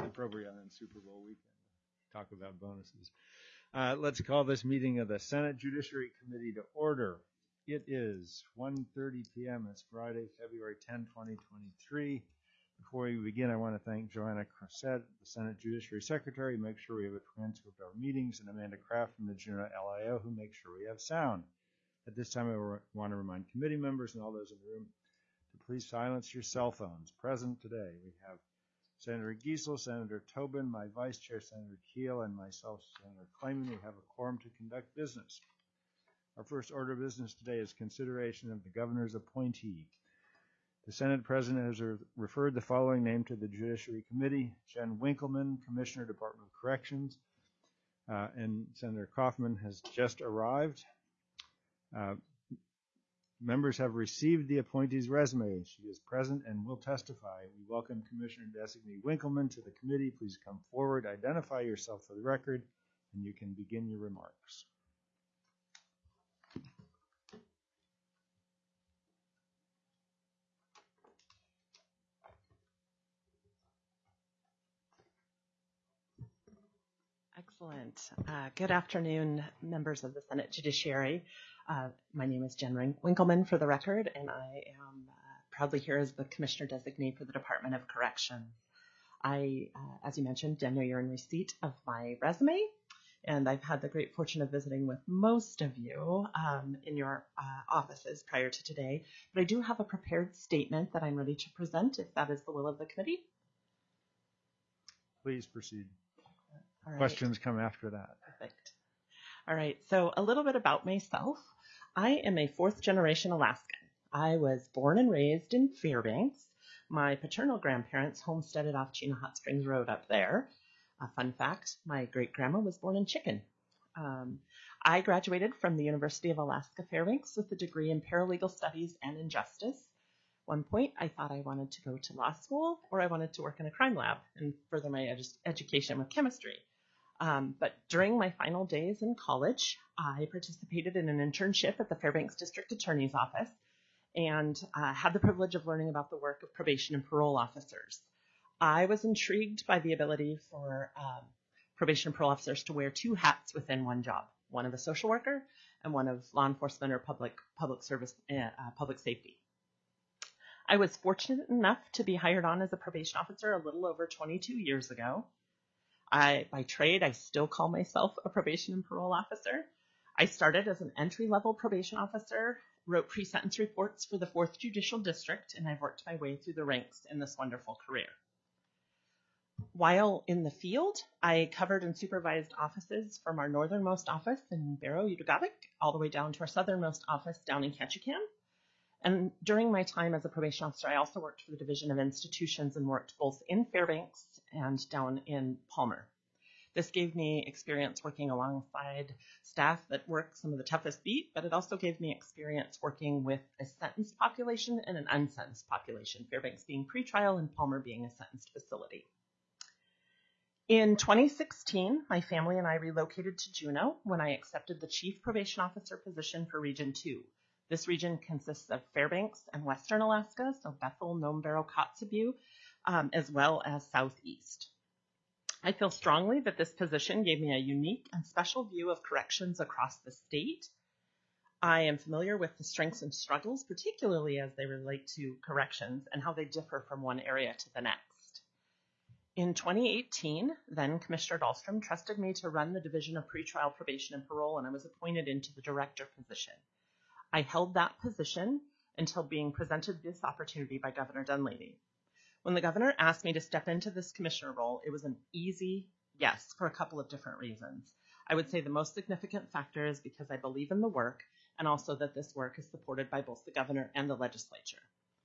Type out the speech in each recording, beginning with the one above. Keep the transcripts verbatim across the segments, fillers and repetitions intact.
appropriate on Super Bowl weekend. Talk about bonuses. Uh, let's call this meeting of the Senate Judiciary Committee to order. It is one thirty p.m. It's Friday, February tenth, twenty twenty-three. Before we begin, I want to thank Joanna Crossett, the Senate Judiciary Secretary, who makes sure we have a transcript of our meetings, and Amanda Kraft from the Juneau L I O, who makes sure we have sound. At this time, I want to remind committee members and all those in the room to please silence your cell phones. Present today, we have Senator Giesel, Senator Tobin, my Vice Chair, Senator Keel, and myself, Senator Kleiman. We have a quorum to conduct business. Our first order of business today is consideration of the governor's appointee. The Senate President has re referred the following name to the Judiciary Committee: Jen Winkleman, Commissioner, Department of Corrections, uh, and Senator Kaufman has just arrived. Uh, Members have received the appointee's resume. She is present and will testify. We welcome Commissioner-designee Winkleman to the committee. Please come forward, identify yourself for the record, and you can begin your remarks. Excellent. Uh, good afternoon, members of the Senate Judiciary. Uh, my name is Jen Winkleman, for the record, and I am uh, proudly here as the Commissioner Designee for the Department of Corrections. I, uh, as you mentioned, I know you're in receipt of my resume, and I've had the great fortune of visiting with most of you um, in your uh, offices prior to today, but I do have a prepared statement that I'm ready to present, if that is the will of the committee. Please proceed. All right. Questions come after that. Perfect. All right, so a little bit about myself. I am a fourth generation Alaskan. I was born and raised in Fairbanks. My paternal grandparents homesteaded off Chena Hot Springs Road up there. A fun fact, my great-grandma was born in Chicken. Um, I graduated from the University of Alaska Fairbanks with a degree in paralegal studies and in justice. At one point, I thought I wanted to go to law school or I wanted to work in a crime lab and further my edu education with chemistry. Um, but during my final days in college, I participated in an internship at the Fairbanks District Attorney's Office and uh, had the privilege of learning about the work of probation and parole officers. I was intrigued by the ability for um, probation and parole officers to wear two hats within one job, one of a social worker and one of law enforcement or public, public service, uh, public safety. I was fortunate enough to be hired on as a probation officer a little over twenty-two years ago. I, by trade, I still call myself a probation and parole officer. I started as an entry-level probation officer, wrote pre-sentence reports for the fourth Judicial District, and I've worked my way through the ranks in this wonderful career. While in the field, I covered and supervised offices from our northernmost office in Barrow, Utaqagvik, all the way down to our southernmost office down in Ketchikan. And during my time as a probation officer, I also worked for the Division of Institutions and worked both in Fairbanks and down in Palmer. This gave me experience working alongside staff that work some of the toughest beat, but it also gave me experience working with a sentenced population and an unsentenced population, Fairbanks being pretrial and Palmer being a sentenced facility. In twenty sixteen, my family and I relocated to Juneau when I accepted the Chief Probation Officer position for Region two. This region consists of Fairbanks and Western Alaska, so Bethel, Nome, Barrow, Kotzebue, um, as well as Southeast. I feel strongly that this position gave me a unique and special view of corrections across the state. I am familiar with the strengths and struggles, particularly as they relate to corrections and how they differ from one area to the next. In twenty eighteen, then Commissioner Dahlstrom trusted me to run the Division of Pretrial Probation and Parole, and I was appointed into the director position. I held that position until being presented this opportunity by Governor Dunleavy. When the governor asked me to step into this commissioner role, it was an easy yes for a couple of different reasons. I would say the most significant factor is because I believe in the work and also that this work is supported by both the governor and the legislature.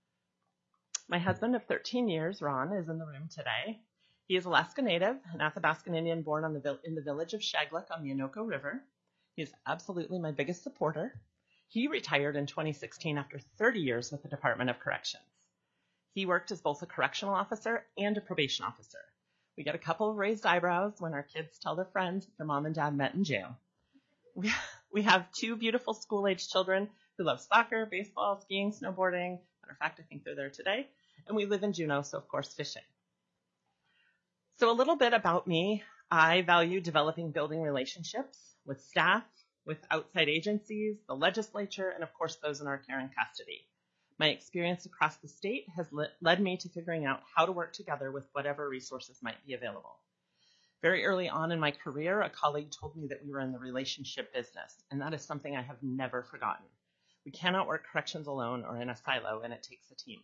My husband of thirteen years, Ron, is in the room today. He is Alaska Native, an Athabascan Indian born on the, in the village of Shagluk on the Innoko River. He is absolutely my biggest supporter. He retired in twenty sixteen after thirty years with the Department of Corrections. He worked as both a correctional officer and a probation officer. We get a couple of raised eyebrows when our kids tell their friends their mom and dad met in jail. We, we have two beautiful school-age children who love soccer, baseball, skiing, snowboarding. Matter of fact, I think they're there today. And we live in Juneau, so of course, fishing. So a little bit about me. I value developing building relationships with staff, with outside agencies, the legislature, and of course those in our care and custody. My experience across the state has le- led me to figuring out how to work together with whatever resources might be available. Very early on in my career, a colleague told me that we were in the relationship business, and that is something I have never forgotten. We cannot work corrections alone or in a silo, and it takes a team.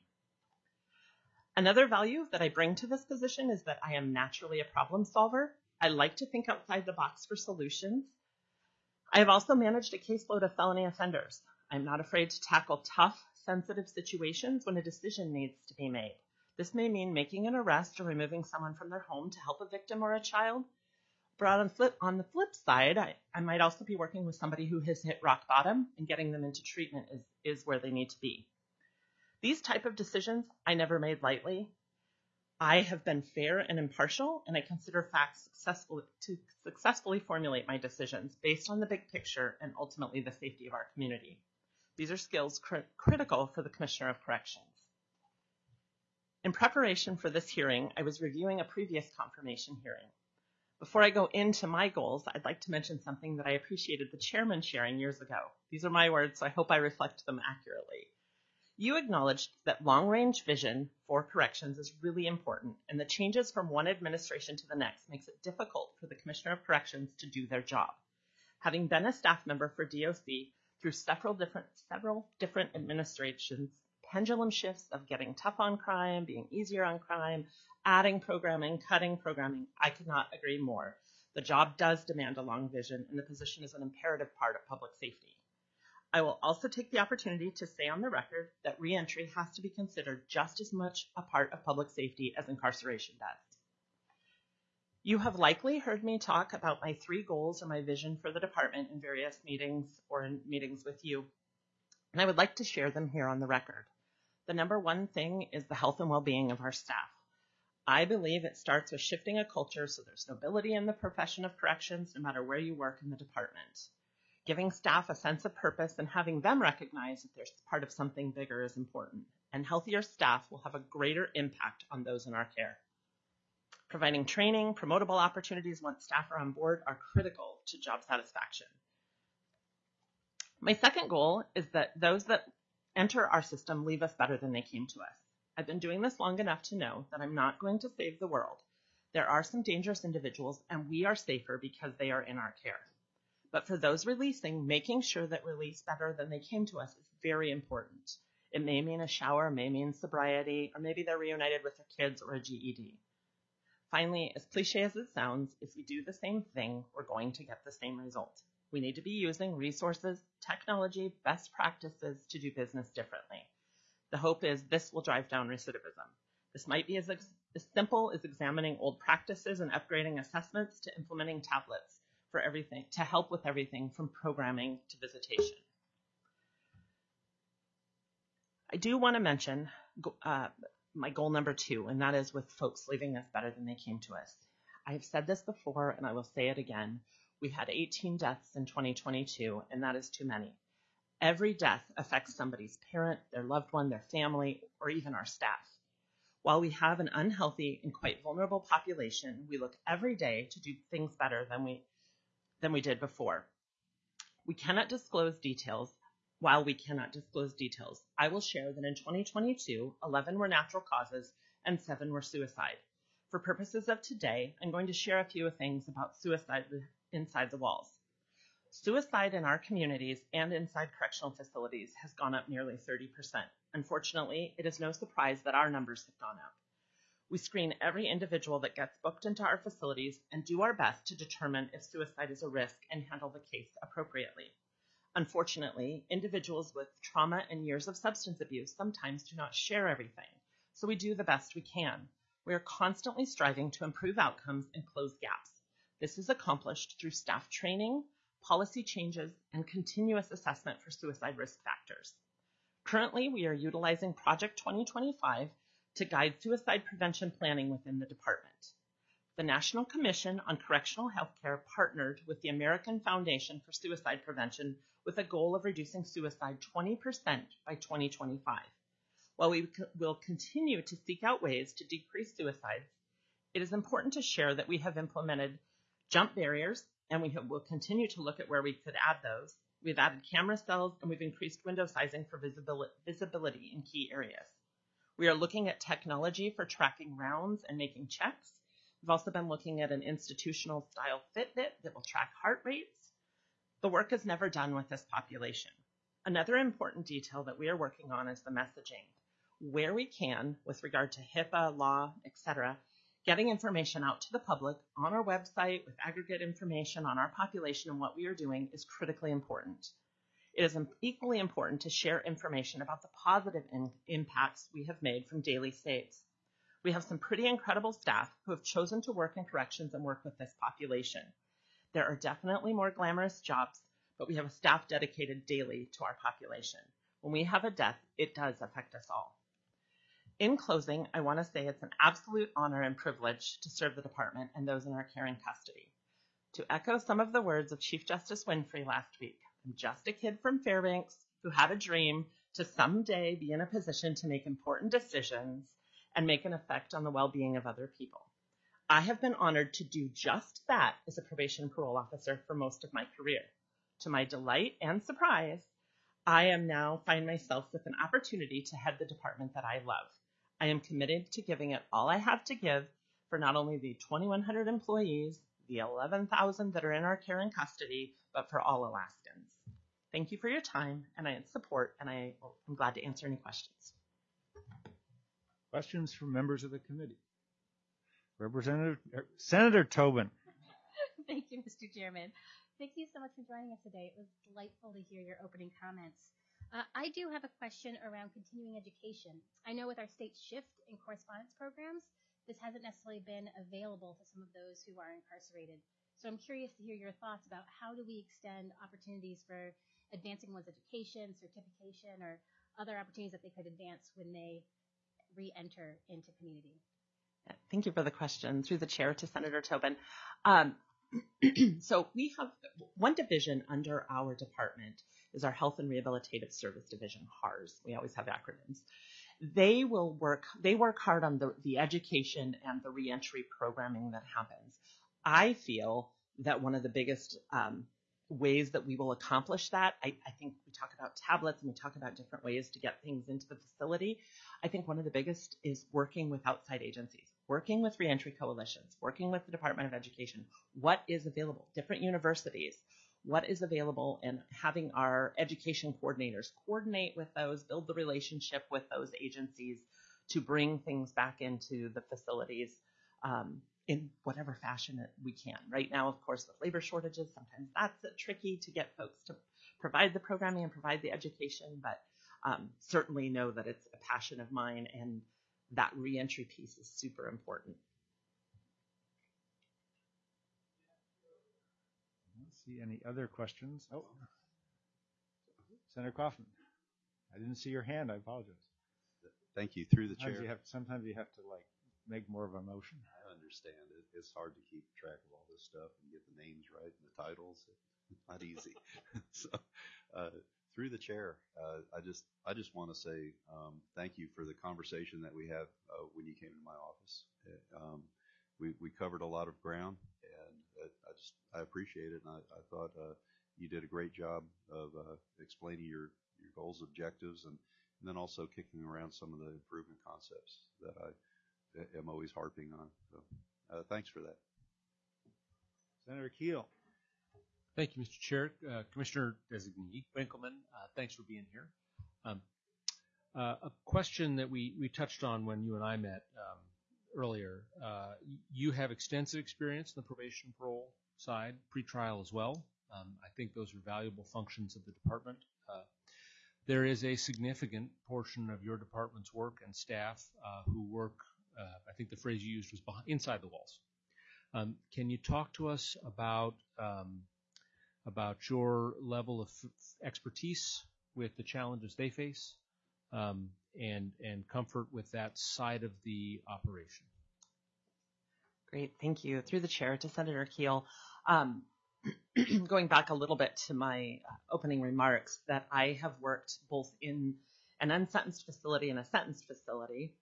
Another value that I bring to this position is that I am naturally a problem solver. I like to think outside the box for solutions. I have also managed a caseload of felony offenders. I'm not afraid to tackle tough, sensitive situations when a decision needs to be made. This may mean making an arrest or removing someone from their home to help a victim or a child. But on, flip, on the flip side, I, I might also be working with somebody who has hit rock bottom, and getting them into treatment is, is where they need to be. These type of decisions I never made lightly. I have been fair and impartial, and I consider facts successful to successfully formulate my decisions based on the big picture and ultimately the safety of our community. These are skills cr- critical for the Commissioner of Corrections. In preparation for this hearing, I was reviewing a previous confirmation hearing. Before I go into my goals, I'd like to mention something that I appreciated the chairman sharing years ago. These are my words, so I hope I reflect them accurately. You acknowledged that long-range vision for corrections is really important, and the changes from one administration to the next makes it difficult for the Commissioner of Corrections to do their job. Having been a staff member for D O C through several different, several different administrations, pendulum shifts of getting tough on crime, being easier on crime, adding programming, cutting programming, I could not agree more. The job does demand a long vision, and the position is an imperative part of public safety. I will also take the opportunity to say on the record that reentry has to be considered just as much a part of public safety as incarceration does. You have likely heard me talk about my three goals or my vision for the department in various meetings or in meetings with you, and I would like to share them here on the record. The number one thing is the health and well-being of our staff. I believe it starts with shifting a culture so there's nobility in the profession of corrections, no matter where you work in the department. Giving staff a sense of purpose and having them recognize that they're part of something bigger is important, and healthier staff will have a greater impact on those in our care. Providing training, promotable opportunities once staff are on board are critical to job satisfaction. My second goal is that those that enter our system leave us better than they came to us. I've been doing this long enough to know that I'm not going to save the world. There are some dangerous individuals, and we are safer because they are in our care. But for those releasing, making sure that release better than they came to us is very important. It may mean a shower, may mean sobriety, or maybe they're reunited with their kids or a G E D. Finally, as cliche as it sounds, if we do the same thing, we're going to get the same result. We need to be using resources, technology, best practices to do business differently. The hope is this will drive down recidivism. This might be as, ex- as simple as examining old practices and upgrading assessments to implementing tablets for everything, to help with everything from programming to visitation. I do want to mention uh, my goal number two, and that is with folks leaving us better than they came to us. I've said this before, and I will say it again. We had eighteen deaths in twenty twenty-two, and that is too many. Every death affects somebody's parent, their loved one, their family, or even our staff. While we have an unhealthy and quite vulnerable population, we look every day to do things better than we than we did before. We cannot disclose details. While we cannot disclose details, I will share that in twenty twenty-two, eleven were natural causes and seven were suicide. For purposes of today, I'm going to share a few things about suicide inside the walls. Suicide in our communities and inside correctional facilities has gone up nearly thirty percent. Unfortunately, it is no surprise that our numbers have gone up. We screen every individual that gets booked into our facilities and do our best to determine if suicide is a risk and handle the case appropriately. Unfortunately, individuals with trauma and years of substance abuse sometimes do not share everything, so we do the best we can. We are constantly striving to improve outcomes and close gaps. This is accomplished through staff training, policy changes, and continuous assessment for suicide risk factors. Currently, we are utilizing Project twenty twenty-five to guide suicide prevention planning within the department. The National Commission on Correctional Healthcare partnered with the American Foundation for Suicide Prevention with a goal of reducing suicide twenty percent by twenty twenty-five. While we will continue to seek out ways to decrease suicides, It is important to share that we have implemented jump barriers, and we have, will continue to look at where we could add those. We've added camera cells, and we've increased window sizing for visibility, visibility in key areas. We are looking at technology for tracking rounds and making checks. We've also been looking at an institutional style Fitbit that will track heart rates. The work is never done with this population. Another important detail that we are working on is the messaging. Where we can, with regard to HIPAA, law, et cetera, getting information out to the public on our website with aggregate information on our population and what we are doing is critically important. It is equally important to share information about the positive in- impacts we have made from daily saves. We have some pretty incredible staff who have chosen to work in corrections and work with this population. There are definitely more glamorous jobs, but we have a staff dedicated daily to our population. When we have a death, it does affect us all. In closing, I want to say it's an absolute honor and privilege to serve the department and those in our care and custody. To echo some of the words of Chief Justice Winfrey last week, I'm just a kid from Fairbanks who had a dream to someday be in a position to make important decisions and make an effect on the well-being of other people. I have been honored to do just that as a probation parole officer for most of my career. To my delight and surprise, I am now find myself with an opportunity to head the department that I love. I am committed to giving it all I have to give for not only the twenty-one hundred employees, the eleven thousand that are in our care and custody, but for all Alaskans. Thank you for your time and I support, and I am glad to answer any questions. Questions from members of the committee? Representative er, Senator Tobin. Thank you, Mister Chairman. Thank you so much for joining us today. It was delightful to hear your opening comments. Uh, I do have a question around continuing education. I know with our state shift in correspondence programs, this hasn't necessarily been available to some of those who are incarcerated. So I'm curious to hear your thoughts about how do we extend opportunities for advancing one's education, certification, or other opportunities that they could advance when they re-enter into community. Thank you for the question. Through the chair to Senator Tobin. Um, so we have one division under our department is our Health and Rehabilitative Service Division, HARS. We always have acronyms. They will work, they work hard on the, the education and the reentry programming that happens. I feel that one of the biggest um, ways that we will accomplish that, I, I think we talk about tablets and we talk about different ways to get things into the facility. I think one of the biggest is working with outside agencies, working with reentry coalitions, working with the Department of Education. What is available? Different universities. What is available, and having our education coordinators coordinate with those, build the relationship with those agencies to bring things back into the facilities um, in whatever fashion we can. Right now, of course, with labor shortages, sometimes that's tricky to get folks to provide the programming and provide the education, but um, certainly know that it's a passion of mine, and that reentry piece is super important. See any other questions? Oh, Senator Kaufman. I didn't see your hand. I apologize. Thank you. Through the Sometimes chair. You have, sometimes you have to like make more of a motion. I understand. It, it's hard to keep track of all this stuff and get the names right and the titles. It's not easy. so, uh, through the chair, uh, I just I just want to say um, thank you for the conversation that we had uh, when you came to my office. It, um, we we covered a lot of ground. I just, I appreciate it, and I, I thought uh, you did a great job of uh, explaining your, your goals, objectives, and, and then also kicking around some of the improvement concepts that I am always harping on. So uh, thanks for that. Senator Keel. Thank you, Mister Chair. Uh, Commissioner Designee Winkleman, uh, thanks for being here. Um, uh, a question that we, we touched on when you and I met um, earlier. Uh, you have extensive experience in the probation parole side, pretrial as well. Um, I think those are valuable functions of the department. Uh, there is a significant portion of your department's work and staff uh, who work, uh, I think the phrase you used was behind, inside the walls. Um, can you talk to us about um, about your level of f- expertise with the challenges they face? Um, and and comfort with that side of the operation. Great, thank you. Through the chair to Senator Keel, um, going back a little bit to my opening remarks, that I have worked both in an unsentenced facility and a sentenced facility.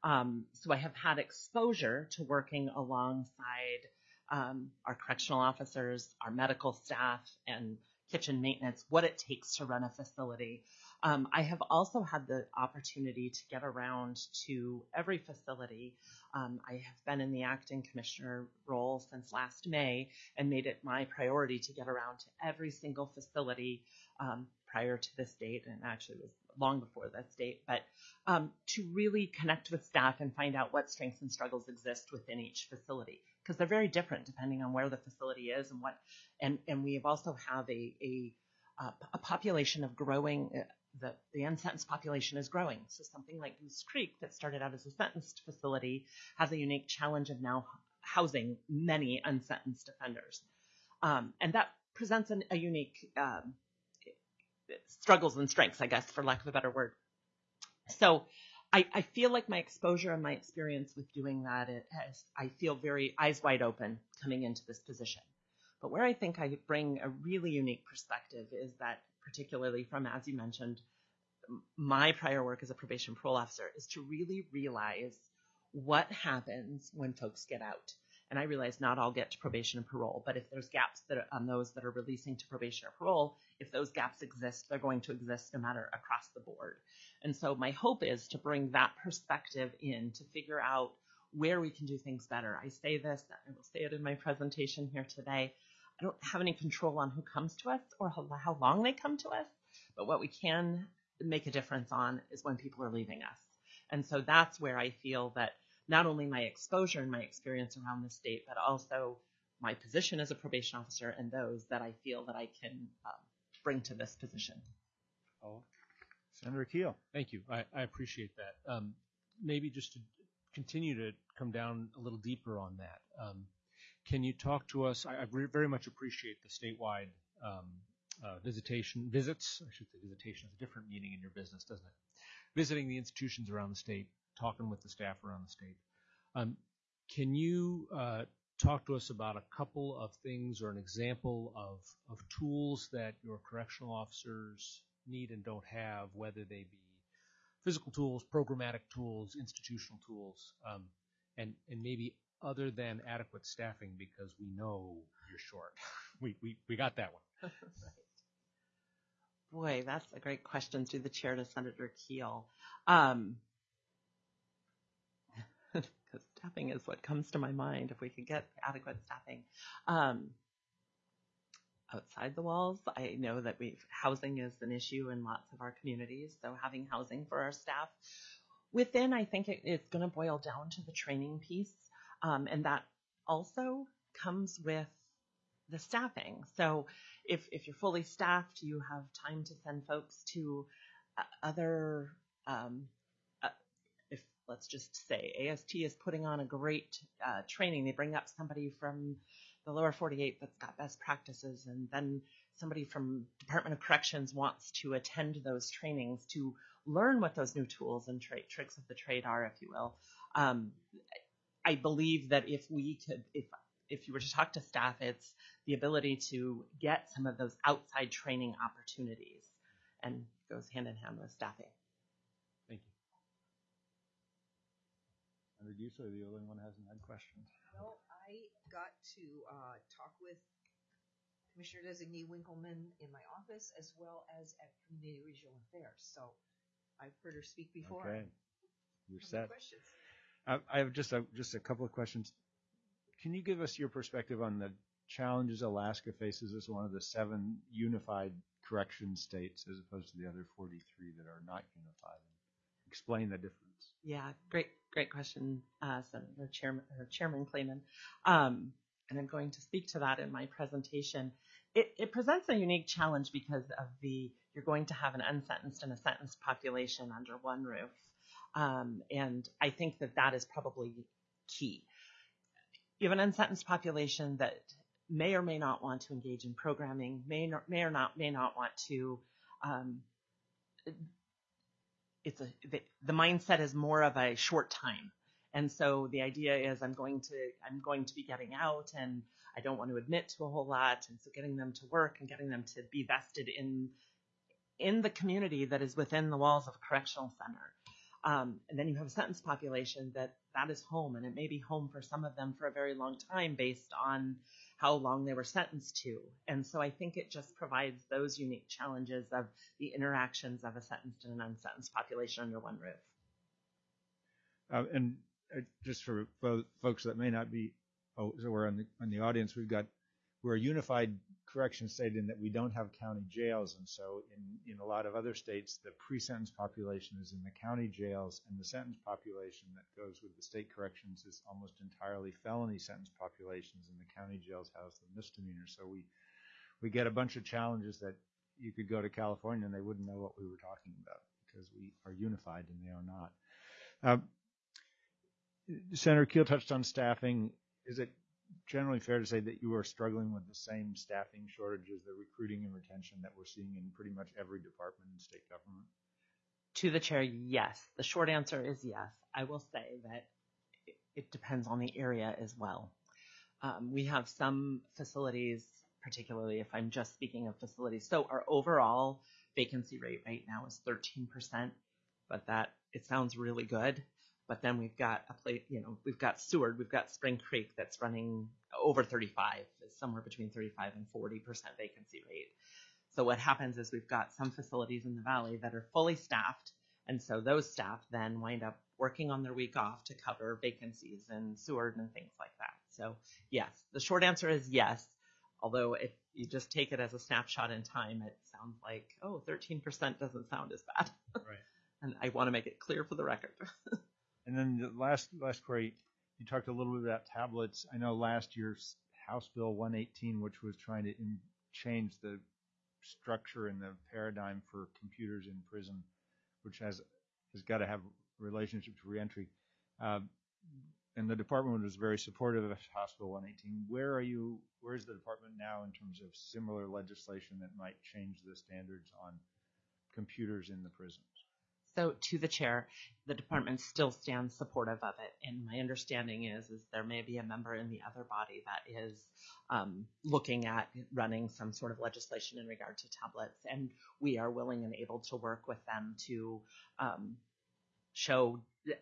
Um, so I have had exposure to working alongside um, our correctional officers, our medical staff, and kitchen maintenance, what it takes to run a facility. Um, I have also had the opportunity to get around to every facility. Um, I have been in the acting commissioner role since last May and made it my priority to get around to every single facility um, prior to this date, and actually it was long before this date, but um, to really connect with staff and find out what strengths and struggles exist within each facility, because they're very different depending on where the facility is and what, and, and we have also have a, a, a population of growing, uh, the, the unsentenced population is growing. So something like Goose Creek that started out as a sentenced facility has a unique challenge of now housing many unsentenced offenders. Um, and that presents an, a unique um, struggles and strengths, I guess, for lack of a better word. So I, I feel like my exposure and my experience with doing that, it has, I feel very eyes wide open coming into this position. But where I think I bring a really unique perspective is that, particularly from, as you mentioned, my prior work as a probation parole officer, is to really realize what happens when folks get out. And I realize not all get to probation and parole, but if there's gaps that are, on those that are releasing to probation or parole, if those gaps exist, they're going to exist no matter across the board. And so my hope is to bring that perspective in to figure out where we can do things better. I say this, I will say it in my presentation here today. I don't have any control on who comes to us or how, how long they come to us, but what we can make a difference on is when people are leaving us. And so that's where I feel that not only my exposure and my experience around the state, but also my position as a probation officer and those that I feel that I can um, bring to this position. Oh, Senator Keel. Thank you. I, I appreciate that. Um, maybe just to continue to come down a little deeper on that. Um, can you talk to us? I, I very much appreciate the statewide um, uh, visitation visits. I should say visitation has a different meaning in your business, doesn't it? Visiting the institutions around the state, talking with the staff around the state. Um, can you uh, talk to us about a couple of things or an example of, of tools that your correctional officers need and don't have, whether they be physical tools, programmatic tools, institutional tools, um, and, and maybe other than adequate staffing, because we know you're short. we, we, we got that one. Boy, that's a great question through the chair to Senator Keel. Um, because staffing is what comes to my mind, if we could get adequate staffing. Um, outside the walls, I know that we've, housing is an issue in lots of our communities, so having housing for our staff. Within, I think it, it's going to boil down to the training piece, um, and that also comes with the staffing. So if, if you're fully staffed, you have time to send folks to uh, other um, if let's just say A S T is putting on a great uh, training, they bring up somebody from the lower forty-eight that's got best practices, and then somebody from Department of Corrections wants to attend those trainings to learn what those new tools and tra- tricks of the trade are, if you will. Um, I believe that if we could, if if you were to talk to staff, it's the ability to get some of those outside training opportunities, and goes hand in hand with staffing. Thank you. Senator Duso, the only one who hasn't had questions. Well, I got to uh, talk with Commissioner Designee Winkleman in my office as well as at Community Regional Affairs. So I've heard her speak before. Okay, you're Have set. Questions? I, I have just a, just a couple of questions. Can you give us your perspective on the challenges Alaska faces as one of the seven unified correction states as opposed to the other forty-three that are not unified? Explain the difference. Yeah, great, great question, uh, Senator Chairman, or Chairman Clayman. Um, and I'm going to speak to that in my presentation. It, it presents a unique challenge because of the, you're going to have an unsentenced and a sentenced population under one roof. Um, and I think that that is probably key. You have an unsentenced population that may or may not want to engage in programming, may, not, may or not, may not want to, um, It's a the, the mindset is more of a short time, and so the idea is I'm going to I'm going to be getting out, and I don't want to admit to a whole lot, and so getting them to work and getting them to be vested in in the community that is within the walls of a correctional center. Um, and then you have a sentence population that that is home, and it may be home for some of them for a very long time based on how long they were sentenced to. And so I think it just provides those unique challenges of the interactions of a sentenced and an unsentenced population under one roof. Uh, and uh, just for fo- folks that may not be, oh, so we're in the, in the audience, we've got, we're a unified correction state in that we don't have county jails. And so in, in a lot of other states, the pre-sentence population is in the county jails, and the sentence population that goes with the state corrections is almost entirely felony sentence populations, and the county jails house the misdemeanors. So we, we get a bunch of challenges that you could go to California and they wouldn't know what we were talking about because we are unified and they are not. Uh, Senator Keel touched on staffing. Is it generally fair to say that you are struggling with the same staffing shortages, the recruiting and retention that we're seeing in pretty much every department in state government? To the chair, yes. The short answer is yes. I will say that it, it depends on the area as well. Um, we have some facilities, particularly if I'm just speaking of facilities. So our overall vacancy rate right now is thirteen percent, but that, it sounds really good. But then we've got a place, you know, we've got Seward, we've got Spring Creek that's running over thirty-five, somewhere between thirty-five and forty percent vacancy rate. So what happens is we've got some facilities in the valley that are fully staffed, and so those staff then wind up working on their week off to cover vacancies in Seward and things like that. So yes, the short answer is yes, although if you just take it as a snapshot in time, it sounds like, oh, thirteen percent doesn't sound as bad. Right. And I want to make it clear for the record. And then the last last query, you talked a little bit about tablets. I know last year's House Bill one eighteen, which was trying to in, change the structure and the paradigm for computers in prison, which has has got to have relationship to reentry. Uh, and the department was very supportive of House Bill one eighteen. Where are you? Where is the department now in terms of similar legislation that might change the standards on computers in the prisons? So to the chair, the department still stands supportive of it. And my understanding is, is there may be a member in the other body that is um, looking at running some sort of legislation in regard to tablets. And we are willing and able to work with them to um, show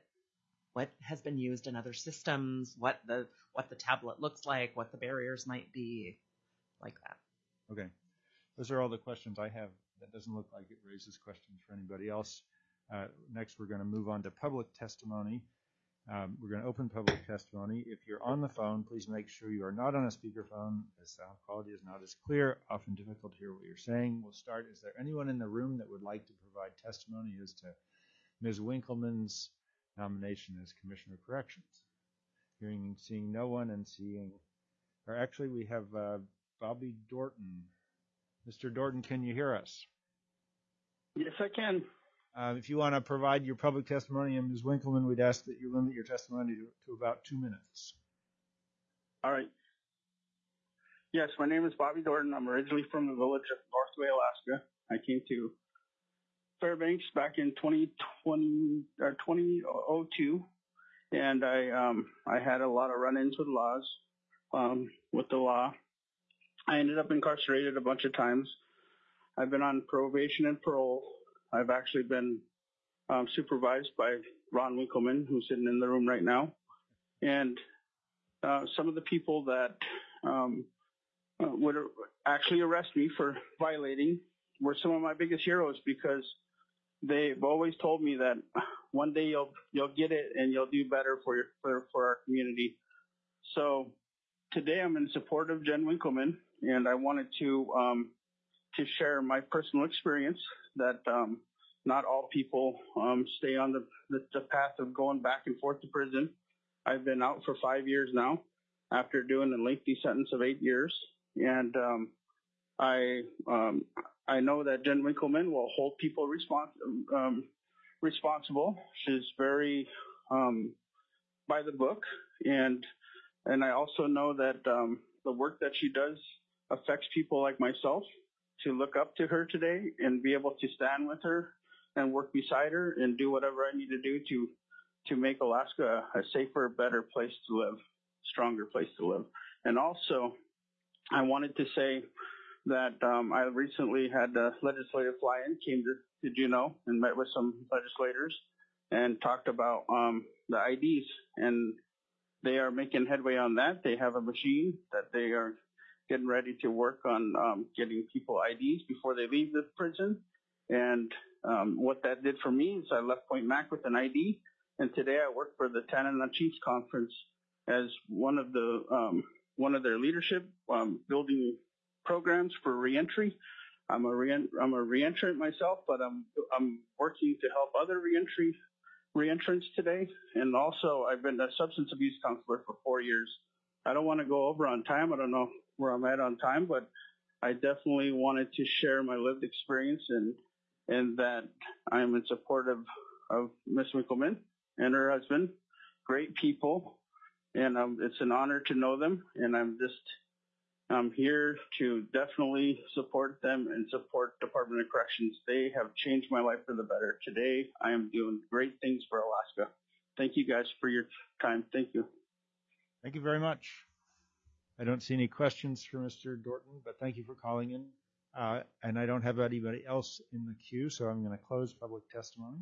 what has been used in other systems, what the what the tablet looks like, what the barriers might be, like that. Okay. Those are all the questions I have. That doesn't look like it raises questions for anybody else. Uh, next, we're going to move on to public testimony. Um, we're going to open public testimony. If you're on the phone, please make sure you are not on a speakerphone, as sound quality is not as clear, often difficult to hear what you're saying. We'll start. Is there anyone in the room that would like to provide testimony as to Miz Winkleman's nomination as Commissioner of Corrections? Hearing, seeing no one and seeing, or actually we have uh, Bobby Dorton. Mister Dorton, can you hear us? Yes, I can. Uh, if you want to provide your public testimony, and Miz Winkleman, we'd ask that you limit your testimony to, to about two minutes. All right. Yes, my name is Bobby Dorton. I'm originally from the village of Northway, Alaska. I came to Fairbanks back in twenty twenty or twenty oh two, and I um, I had a lot of run-ins with laws, um, with the law. I ended up incarcerated a bunch of times. I've been on probation and parole. I've actually been um, supervised by Ron Winkleman, who's sitting in the room right now. And uh, some of the people that um, uh, would actually arrest me for violating were some of my biggest heroes, because they've always told me that one day you'll you'll get it and you'll do better for your for, for our community. So today I'm in support of Jen Winkleman, and I wanted to um, to share my personal experience that um, not all people um, stay on the, the, the path of going back and forth to prison. I've been out for five years now after doing a lengthy sentence of eight years. And um, I um, I know that Jen Winkleman will hold people respons- um, responsible. She's very um, by the book. And and I also know that um, the work that she does affects people like myself, to look up to her today and be able to stand with her and work beside her and do whatever I need to do to to make Alaska a safer, better place to live, stronger place to live. And also, I wanted to say that um, I recently had a legislative fly-in, came to, to Juneau and met with some legislators, and talked about um, the I Ds, and they are making headway on that. They have a machine that they are getting ready to work on um, getting people I Ds before they leave the prison. And um, what that did for me is I left Point Mac with an I D, and today I work for the Tanana Chiefs Conference as one of the um, one of their leadership um, building programs for reentry. I'm a re- I'm a reentrant myself, but I'm I'm working to help other reentry reentrants today, and also I've been a substance abuse counselor for four years. I don't want to go over on time. I don't know where I'm at on time, but I definitely wanted to share my lived experience and and that I'm in support of of Miss Winkleman and her husband. Great people, and um, it's an honor to know them. And I'm just I'm here to definitely support them and support Department of Corrections. They have changed my life for the better. Today, I am doing great things for Alaska. Thank you guys for your time. Thank you. Thank you very much. I don't see any questions for Mister Dorton, but thank you for calling in. Uh, and I don't have anybody else in the queue, so I'm going to close public testimony.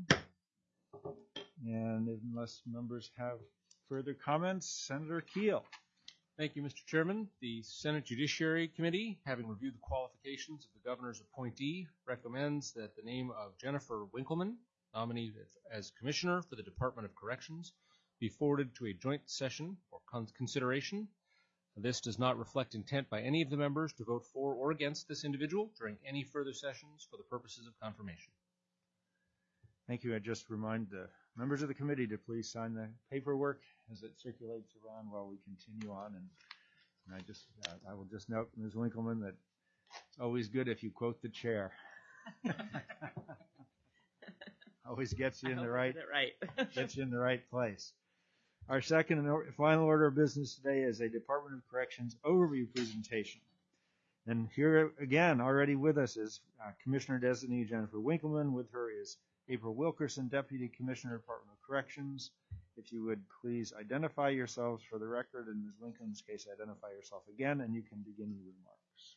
And unless members have further comments, Senator Keel. Thank you, Mister Chairman. The Senate Judiciary Committee, having reviewed the qualifications of the governor's appointee, recommends that the name of Jennifer Winkleman, nominee as Commissioner for the Department of Corrections, be forwarded to a joint session for consideration. This does not reflect intent by any of the members to vote for or against this individual during any further sessions for the purposes of confirmation. Thank you. I just remind the members of the committee to please sign the paperwork as it circulates around while we continue on. And, and I just, uh, I will just note, Miz Winkleman, that it's always good if you quote the chair. Always gets you in the right, right. gets you in the right place. Our second and or, final order of business today is a Department of Corrections overview presentation. And here again, already with us is uh, Commissioner Designee Jennifer Winkleman. With her is April Wilkerson, Deputy Commissioner, Department of Corrections. If you would please identify yourselves for the record, in Miz Winkleman's case, identify yourself again, and you can begin your remarks.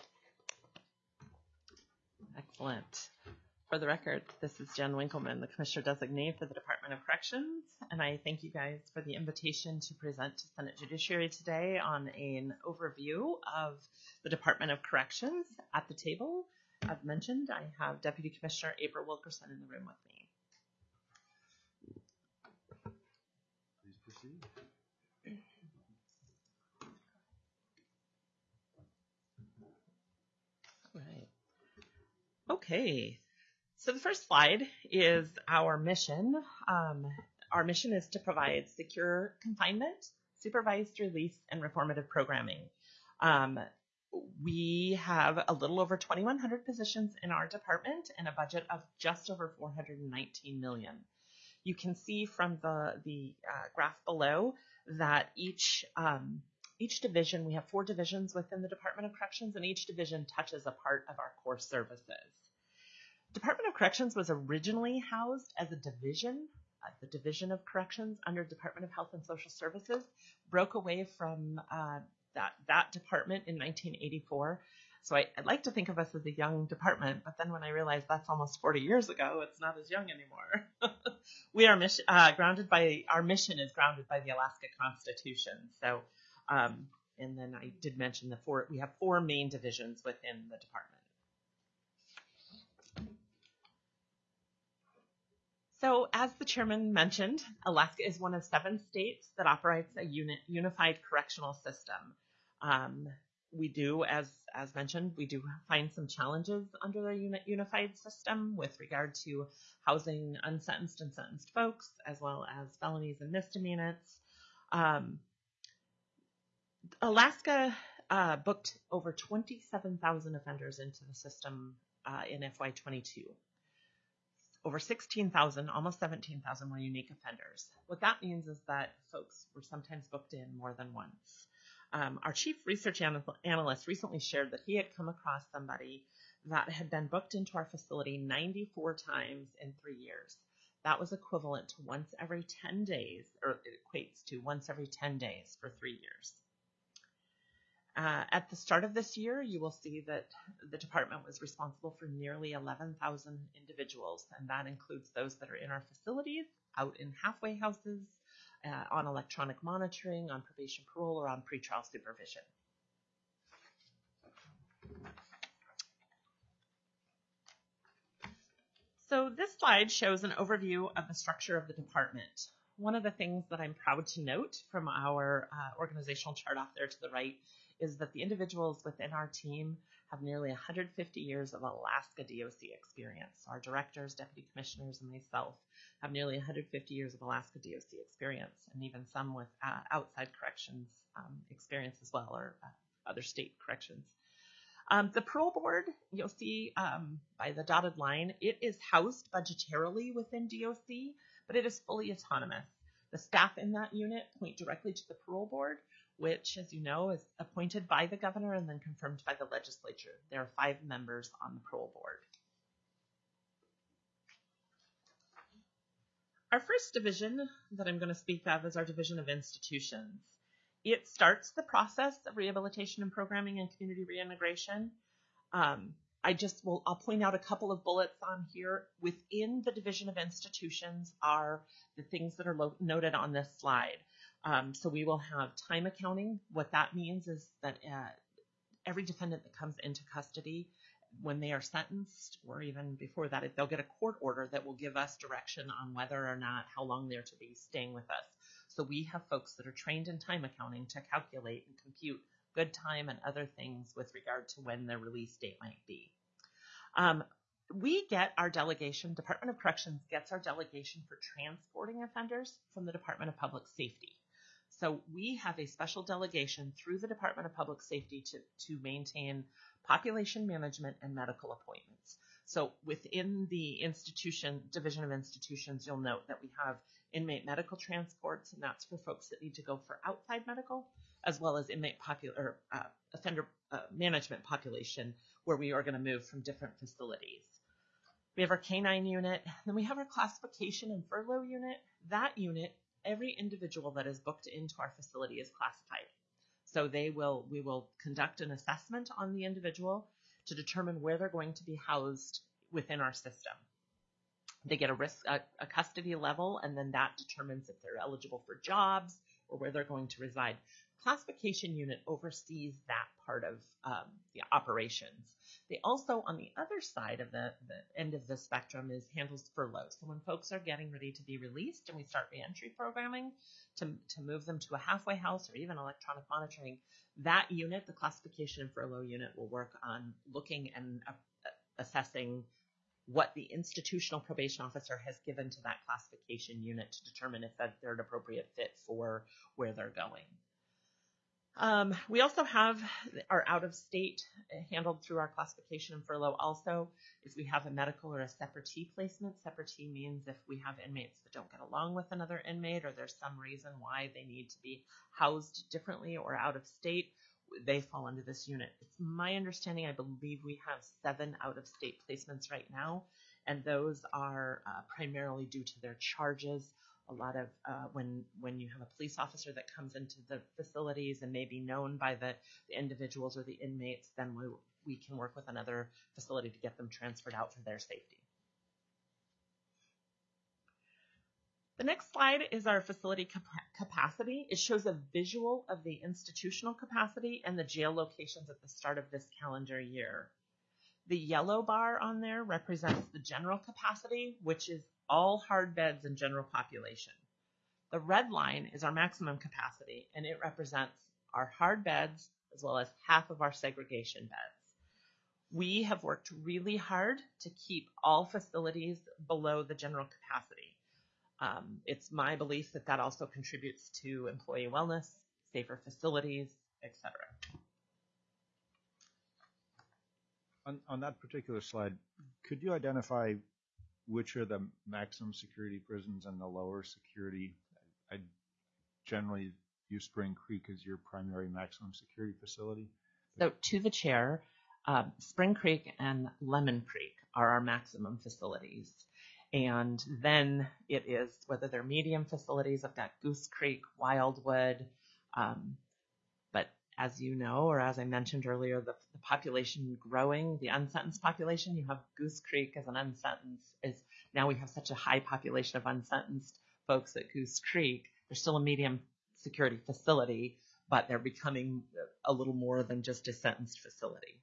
Excellent. For the record, this is Jen Winkleman, the Commissioner Designee for the Department of Corrections, and I thank you guys for the invitation to present to Senate Judiciary today on an overview of the Department of Corrections. At the table, as mentioned, I have Deputy Commissioner April Wilkerson in the room with me. Please proceed. All right. Okay. So the first slide is our mission. Um, our mission is to provide secure confinement, supervised release, and reformative programming. Um, we have a little over twenty-one hundred positions in our department and a budget of just over four hundred nineteen million dollars. You can see from the, the uh, graph below that each, um, each division, we have four divisions within the Department of Corrections, and each division touches a part of our core services. Department of Corrections was originally housed as a division, uh, the Division of Corrections under Department of Health and Social Services, broke away from uh, that, that department in nineteen eighty-four. So I, I'd like to think of us as a young department, but then when I realized that's almost forty years ago, it's not as young anymore. we are mission, uh, grounded by, our mission is grounded by the Alaska Constitution. So, um, and then I did mention the four, we have four main divisions within the department. So as the chairman mentioned, Alaska is one of seven states that operates a uni- unified correctional system. Um, we do, as, as mentioned, we do find some challenges under the uni- unified system with regard to housing unsentenced and sentenced folks, as well as felonies and misdemeanors. Um, Alaska uh, booked over twenty-seven thousand offenders into the system uh, in F Y twenty-two. Over sixteen thousand, almost seventeen thousand were unique offenders. What that means is that folks were sometimes booked in more than once. Um, our chief research anal- analyst recently shared that he had come across somebody that had been booked into our facility ninety-four times in three years. That was equivalent to once every ten days, or it equates to once every ten days for three years. Uh, at the start of this year, you will see that the department was responsible for nearly eleven thousand individuals, and that includes those that are in our facilities, out in halfway houses, uh, on electronic monitoring, on probation parole, or on pretrial supervision. So this slide shows an overview of the structure of the department. One of the things that I'm proud to note from our uh, organizational chart off there to the right is that the individuals within our team have nearly one hundred fifty years of Alaska D O C experience. Our directors, deputy commissioners, and myself have nearly one hundred fifty years of Alaska D O C experience, and even some with uh, outside corrections um, experience as well, or uh, other state corrections. Um, the parole board, you'll see um, by the dotted line, it is housed budgetarily within D O C, but it is fully autonomous. The staff in that unit point directly to the parole board, which, as you know, is appointed by the governor and then confirmed by the legislature. There are five members on the parole board. Our first division that I'm going to speak of is our Division of Institutions. It starts the process of rehabilitation and programming and community reintegration. Um, I just will, I'll point out a couple of bullets on here. Within the Division of Institutions are the things that are lo- noted on this slide. Um, so we will have time accounting. What that means is that uh, every defendant that comes into custody, when they are sentenced, or even before that, they'll get a court order that will give us direction on whether or not, how long they're to be staying with us. So we have folks that are trained in time accounting to calculate and compute good time and other things with regard to when their release date might be. Um, we get our delegation, Department of Corrections gets our delegation for transporting offenders from the Department of Public Safety. So we have a special delegation through the Department of Public Safety to, to maintain population management and medical appointments. So within the institution, Division of Institutions, you'll note that we have inmate medical transports, and that's for folks that need to go for outside medical, as well as inmate popul- or uh, offender uh, management population, where we are going to move from different facilities. We have our K nine unit, then we have our classification and furlough unit. That unit, every individual that is booked into our facility is classified. So they will, we will conduct an assessment on the individual to determine where they're going to be housed within our system. They get a risk, a, a custody level, and then that determines if they're eligible for jobs or where they're going to reside. Classification unit oversees that part of um, the operations. They also, on the other side of the, the end of the spectrum, is handles furlough. So when folks are getting ready to be released and we start reentry programming to, to move them to a halfway house or even electronic monitoring, that unit, the classification and furlough unit, will work on looking and uh, assessing what the institutional probation officer has given to that classification unit to determine if that they're an appropriate fit for where they're going. Um, we also have our out-of-state handled through our classification and furlough also. If we have a medical or a separatee placement, separatee means if we have inmates that don't get along with another inmate or there's some reason why they need to be housed differently or out of state, they fall into this unit. It's my understanding, I believe we have seven out-of-state placements right now, and those are uh, primarily due to their charges. A lot of uh, when when you have a police officer that comes into the facilities and may be known by the, the individuals or the inmates, then we, we can work with another facility to get them transferred out for their safety. The next slide is our facility cap- capacity. It shows a visual of the institutional capacity and the jail locations at the start of this calendar year. The yellow bar on there represents the general capacity, which is all hard beds and general population. The red line is our maximum capacity, and it represents our hard beds as well as half of our segregation beds. We have worked really hard to keep all facilities below the general capacity. Um, it's my belief that that also contributes to employee wellness, safer facilities, et cetera. On, on that particular slide, could you identify which are the maximum security prisons and the lower security? I generally use Spring Creek as your primary maximum security facility. So to the chair, uh, Spring Creek and Lemon Creek are our maximum facilities. And then it is whether they're medium facilities. I've got Goose Creek, Wildwood, um, but as you know, or as I mentioned earlier, the, the population growing, the unsentenced population. You have Goose Creek as an unsentenced. Is now we have such a high population of unsentenced folks at Goose Creek. They're still a medium security facility, but they're becoming a little more than just a sentenced facility.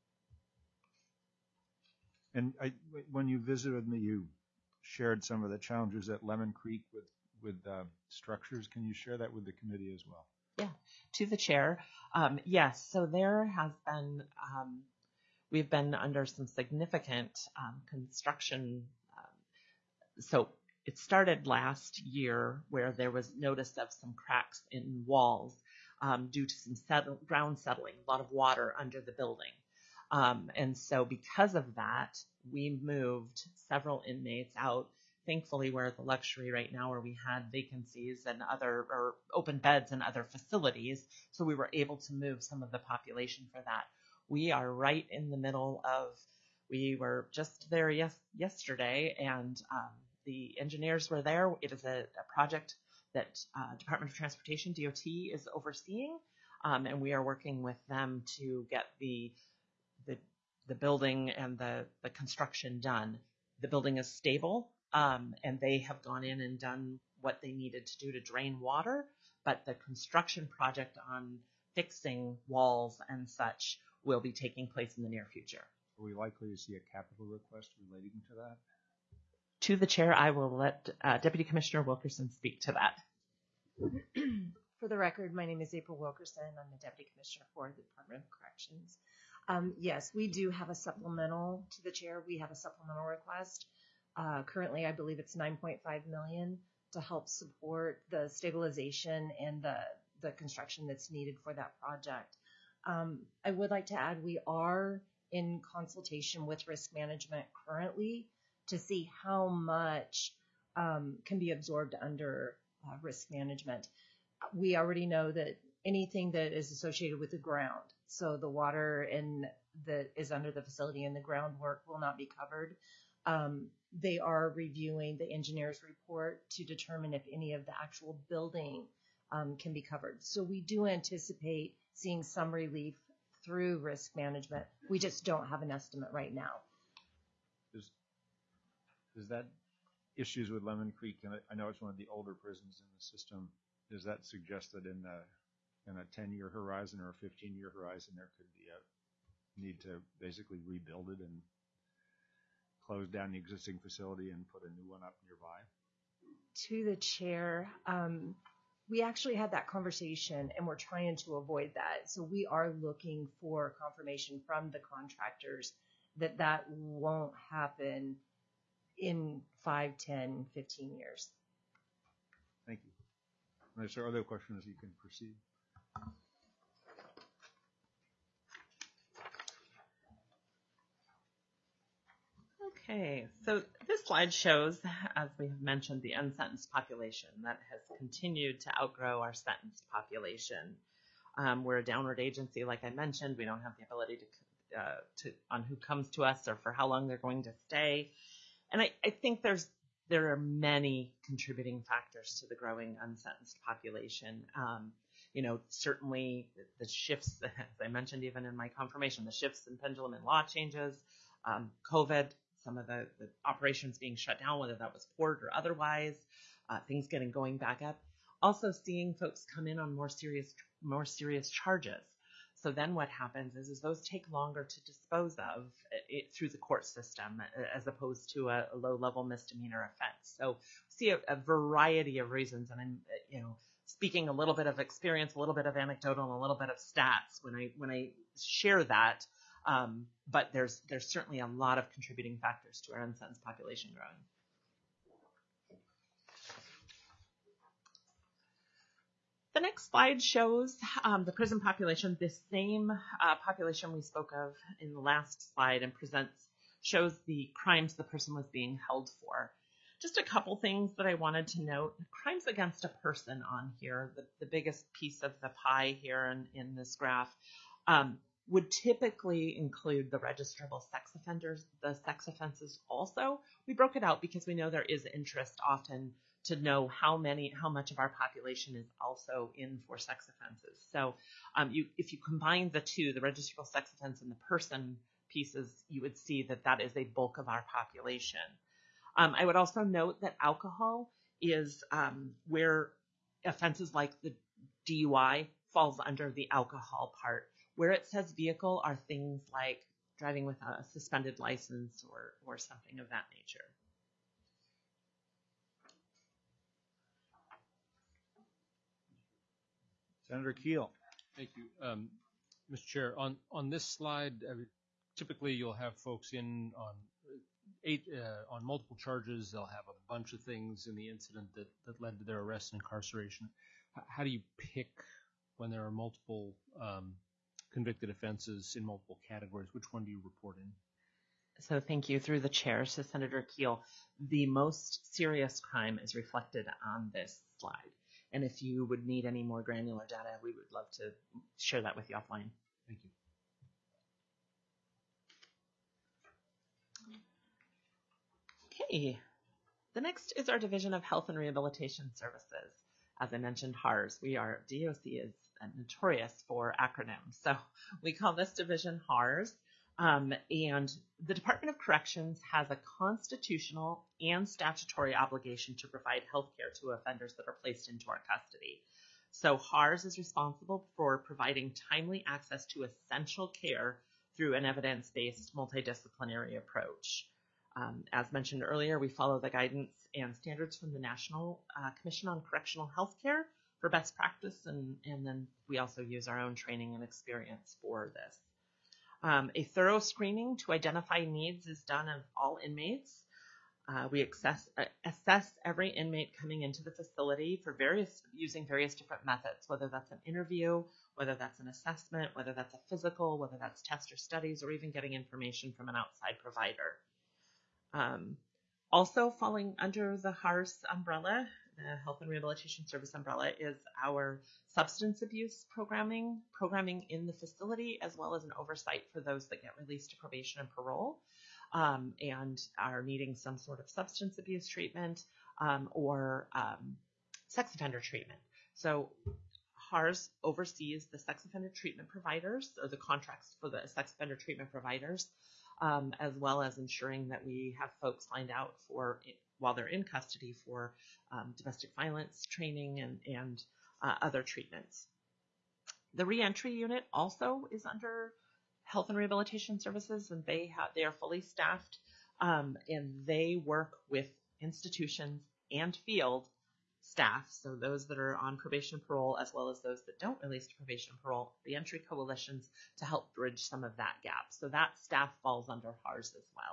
And I, when you visited me, you shared some of the challenges at Lemon Creek with with uh, structures. Can you share that with the committee as well? Yeah, to the chair. Um, yes, so there has been, um, we've been under some significant um, construction. Um, so it started last year where there was notice of some cracks in walls um, due to some settle, ground settling, a lot of water under the building. Um, and so because of that, we moved several inmates out. Thankfully, we're at the luxury right now where we had vacancies and other or open beds in other facilities, so we were able to move some of the population for that. We are right in the middle of, we were just there yes, yesterday, and um, the engineers were there. It is a, a project that uh, Department of Transportation, D O T, is overseeing, um, and we are working with them to get the the, the building and the, the construction done. The building is stable. Um, and they have gone in and done what they needed to do to drain water, but the construction project on fixing walls and such will be taking place in the near future. Are we likely to see a capital request relating to that? To the chair, I will let uh, Deputy Commissioner Wilkerson speak to that. For the record, my name is April Wilkerson. I'm the Deputy Commissioner for the Department of Corrections. Um, yes, we do have a supplemental to the chair. We have a supplemental request. Uh, currently, I believe it's nine point five million dollars to help support the stabilization and the, the construction that's needed for that project. Um, I would like to add we are in consultation with risk management currently to see how much um, can be absorbed under uh, risk management. We already know that anything that is associated with the ground, so the water in that is under the facility and the groundwork will not be covered. Um, they are reviewing the engineer's report to determine if any of the actual building um, can be covered. So we do anticipate seeing some relief through risk management. We just don't have an estimate right now. Is, is that issues with Lemon Creek, and I know it's one of the older prisons in the system, is that suggested in a, in a ten-year horizon or a fifteen-year horizon there could be a need to basically rebuild it and close down the existing facility and put a new one up nearby? To the chair, um, we actually had that conversation and we're trying to avoid that. So we are looking for confirmation from the contractors that that won't happen in five, ten, fifteen years. Thank you. Unless there are other questions, you can proceed. Okay, so this slide shows, as we have mentioned, the unsentenced population that has continued to outgrow our sentenced population. Um, we're a downward agency, like I mentioned. We don't have the ability to, uh, to on who comes to us or for how long they're going to stay. And I, I think there's there are many contributing factors to the growing unsentenced population. Um, you know, certainly the, the shifts, as I mentioned even in my confirmation, the shifts in pendulum and law changes, um, COVID, some of the, the operations being shut down, whether that was port or otherwise, uh, things getting going back up. Also seeing folks come in on more serious, more serious charges. So then what happens is, is those take longer to dispose of it, through the court system as opposed to a, a low-level misdemeanor offense. So see a, a variety of reasons, and I'm, you know, speaking a little bit of experience, a little bit of anecdotal, and a little bit of stats when I when I share that. Um, but there's there's certainly a lot of contributing factors to our unsentenced population growing. The next slide shows um, the prison population, this same uh, population we spoke of in the last slide, and presents shows the crimes the person was being held for. Just a couple things that I wanted to note. Crimes against a person on here, the, the biggest piece of the pie here in, in this graph. Um, would typically include the registrable sex offenders, the sex offenses also. We broke it out because we know there is interest often to know how many, how much of our population is also in for sex offenses. So um, you, if you combine the two, the registrable sex offense and the person pieces, you would see that that is a bulk of our population. Um, I would also note that alcohol is um, where offenses like the D U I falls under the alcohol part. Where it says vehicle are things like driving with a suspended license or, or something of that nature. Senator Keel. Thank you. Um, Mister Chair, on, on this slide, uh, typically you'll have folks in on eight uh, on multiple charges. They'll have a bunch of things in the incident that, that led to their arrest and incarceration. H- how do you pick when there are multiple um, convicted offenses in multiple categories? Which one do you report in? So thank you. Through the chair to Senator Keel, the most serious crime is reflected on this slide. And if you would need any more granular data, we would love to share that with you offline. Thank you. Okay. The next is our Division of Health and Rehabilitation Services. As I mentioned, H A R S. We are, D O C is notorious for acronyms. So we call this division H A R S. Um, and the Department of Corrections has a constitutional and statutory obligation to provide health care to offenders that are placed into our custody. So H A R S is responsible for providing timely access to essential care through an evidence-based multidisciplinary approach. Um, as mentioned earlier, we follow the guidance and standards from the National uh, Commission on Correctional Health Care for best practice, and, and then we also use our own training and experience for this. Um, a thorough screening to identify needs is done of all inmates. Uh, we assess, uh, assess every inmate coming into the facility for various, using various different methods, whether that's an interview, whether that's an assessment, whether that's a physical, whether that's test or studies, or even getting information from an outside provider. Um, also falling under the H A R S umbrella, the Health and Rehabilitation Service umbrella, is our substance abuse programming, programming in the facility, as well as an oversight for those that get released to probation and parole, um, and are needing some sort of substance abuse treatment um, or um, sex offender treatment. So H A R S oversees the sex offender treatment providers, or the contracts for the sex offender treatment providers, Um, as well as ensuring that we have folks lined out for, while they're in custody, for um, domestic violence training and, and uh, other treatments. The reentry unit also is under Health and Rehabilitation Services, and they have they are fully staffed, um, and they work with institutions and field staff, so those that are on probation and parole, as well as those that don't release to probation and parole, the entry coalitions, to help bridge some of that gap. So that staff falls under H A R S as well.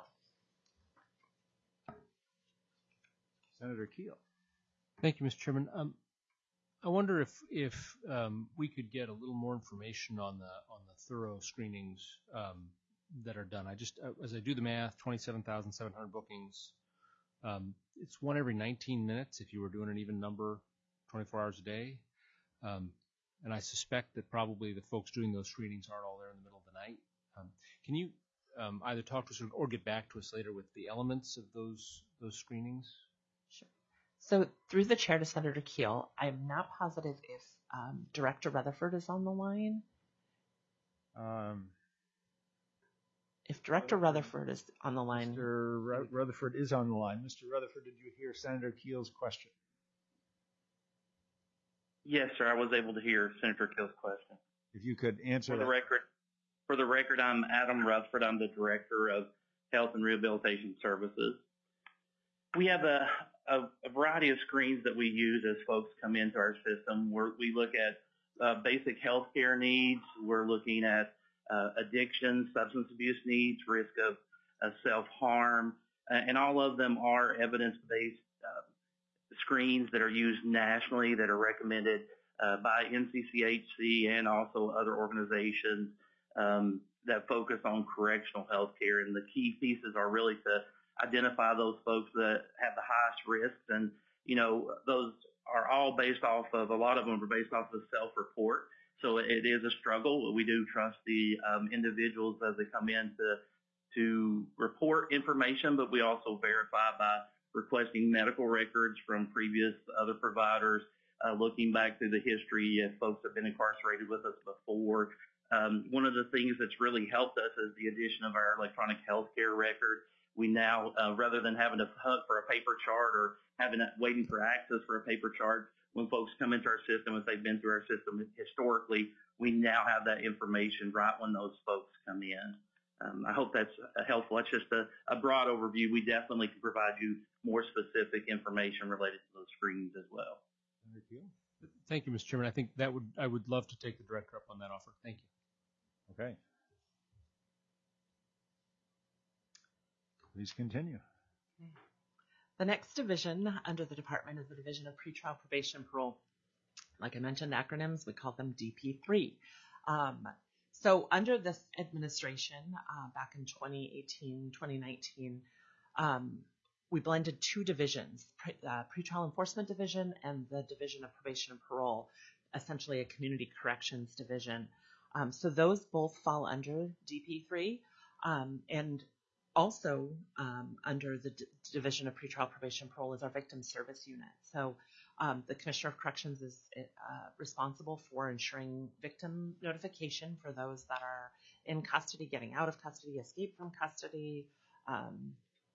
Senator Keel. Thank you, Mister Chairman. Um, I wonder if if um, we could get a little more information on the on the thorough screenings um, that are done. I just, as I do the math, twenty-seven thousand seven hundred bookings. Um, it's one every nineteen minutes if you were doing an even number twenty-four hours a day. Um, and I suspect that probably the folks doing those screenings aren't all there in the middle of the night. Um, can you um, either talk to us or, or get back to us later with the elements of those those screenings? Sure. So through the chair to Senator Keel, I'm not positive if um, Director Rutherford is on the line. Um, If Director Rutherford is on the line. Mister Ru- Rutherford is on the line. Mister Rutherford, did you hear Senator Keel's question? Yes, sir. I was able to hear Senator Keel's question. If you could answer For the that. record, for the record, I'm Adam Rutherford. I'm the Director of Health and Rehabilitation Services. We have a, a, a variety of screens that we use as folks come into our system. We're, we look at uh, basic health care needs. We're looking at uh, addiction, substance abuse needs, risk of uh, self-harm, uh, and all of them are evidence-based uh, screens that are used nationally, that are recommended uh, by N C C H C and also other organizations um, that focus on correctional health care. And the key pieces are really to identify those folks that have the highest risks. And, you know, those are all based off of, a lot of them are based off of self-report. So it is a struggle. We do trust the um, individuals as they come in to to report information, but we also verify by requesting medical records from previous other providers, uh, looking back through the history if folks have been incarcerated with us before. Um, one of the things that's really helped us is the addition of our electronic healthcare record. We now, uh, rather than having to hunt for a paper chart or having to, waiting for access for a paper chart, when folks come into our system, if they've been through our system historically, we now have that information right when those folks come in. Um, I hope that's uh, helpful. That's just a, a broad overview. We definitely can provide you more specific information related to those screens as well. Thank you. Thank you, Mister Chairman. I think that would I would love to take the director up on that offer. Thank you. Okay. Please continue. The next division under the department is the Division of Pretrial Probation and Parole. Like I mentioned, acronyms, we call them D P three. Um, so under this administration, uh, back in twenty eighteen, twenty nineteen, um, we blended two divisions, pre, uh, Pretrial Enforcement Division and the Division of Probation and Parole, essentially a Community Corrections Division. Um, so those both fall under D P three, um, and also um, under the D- Division of Pretrial Probation and Parole is our Victim Service Unit. So um, the Commissioner of Corrections is uh, responsible for ensuring victim notification for those that are in custody, getting out of custody, escape from custody, um,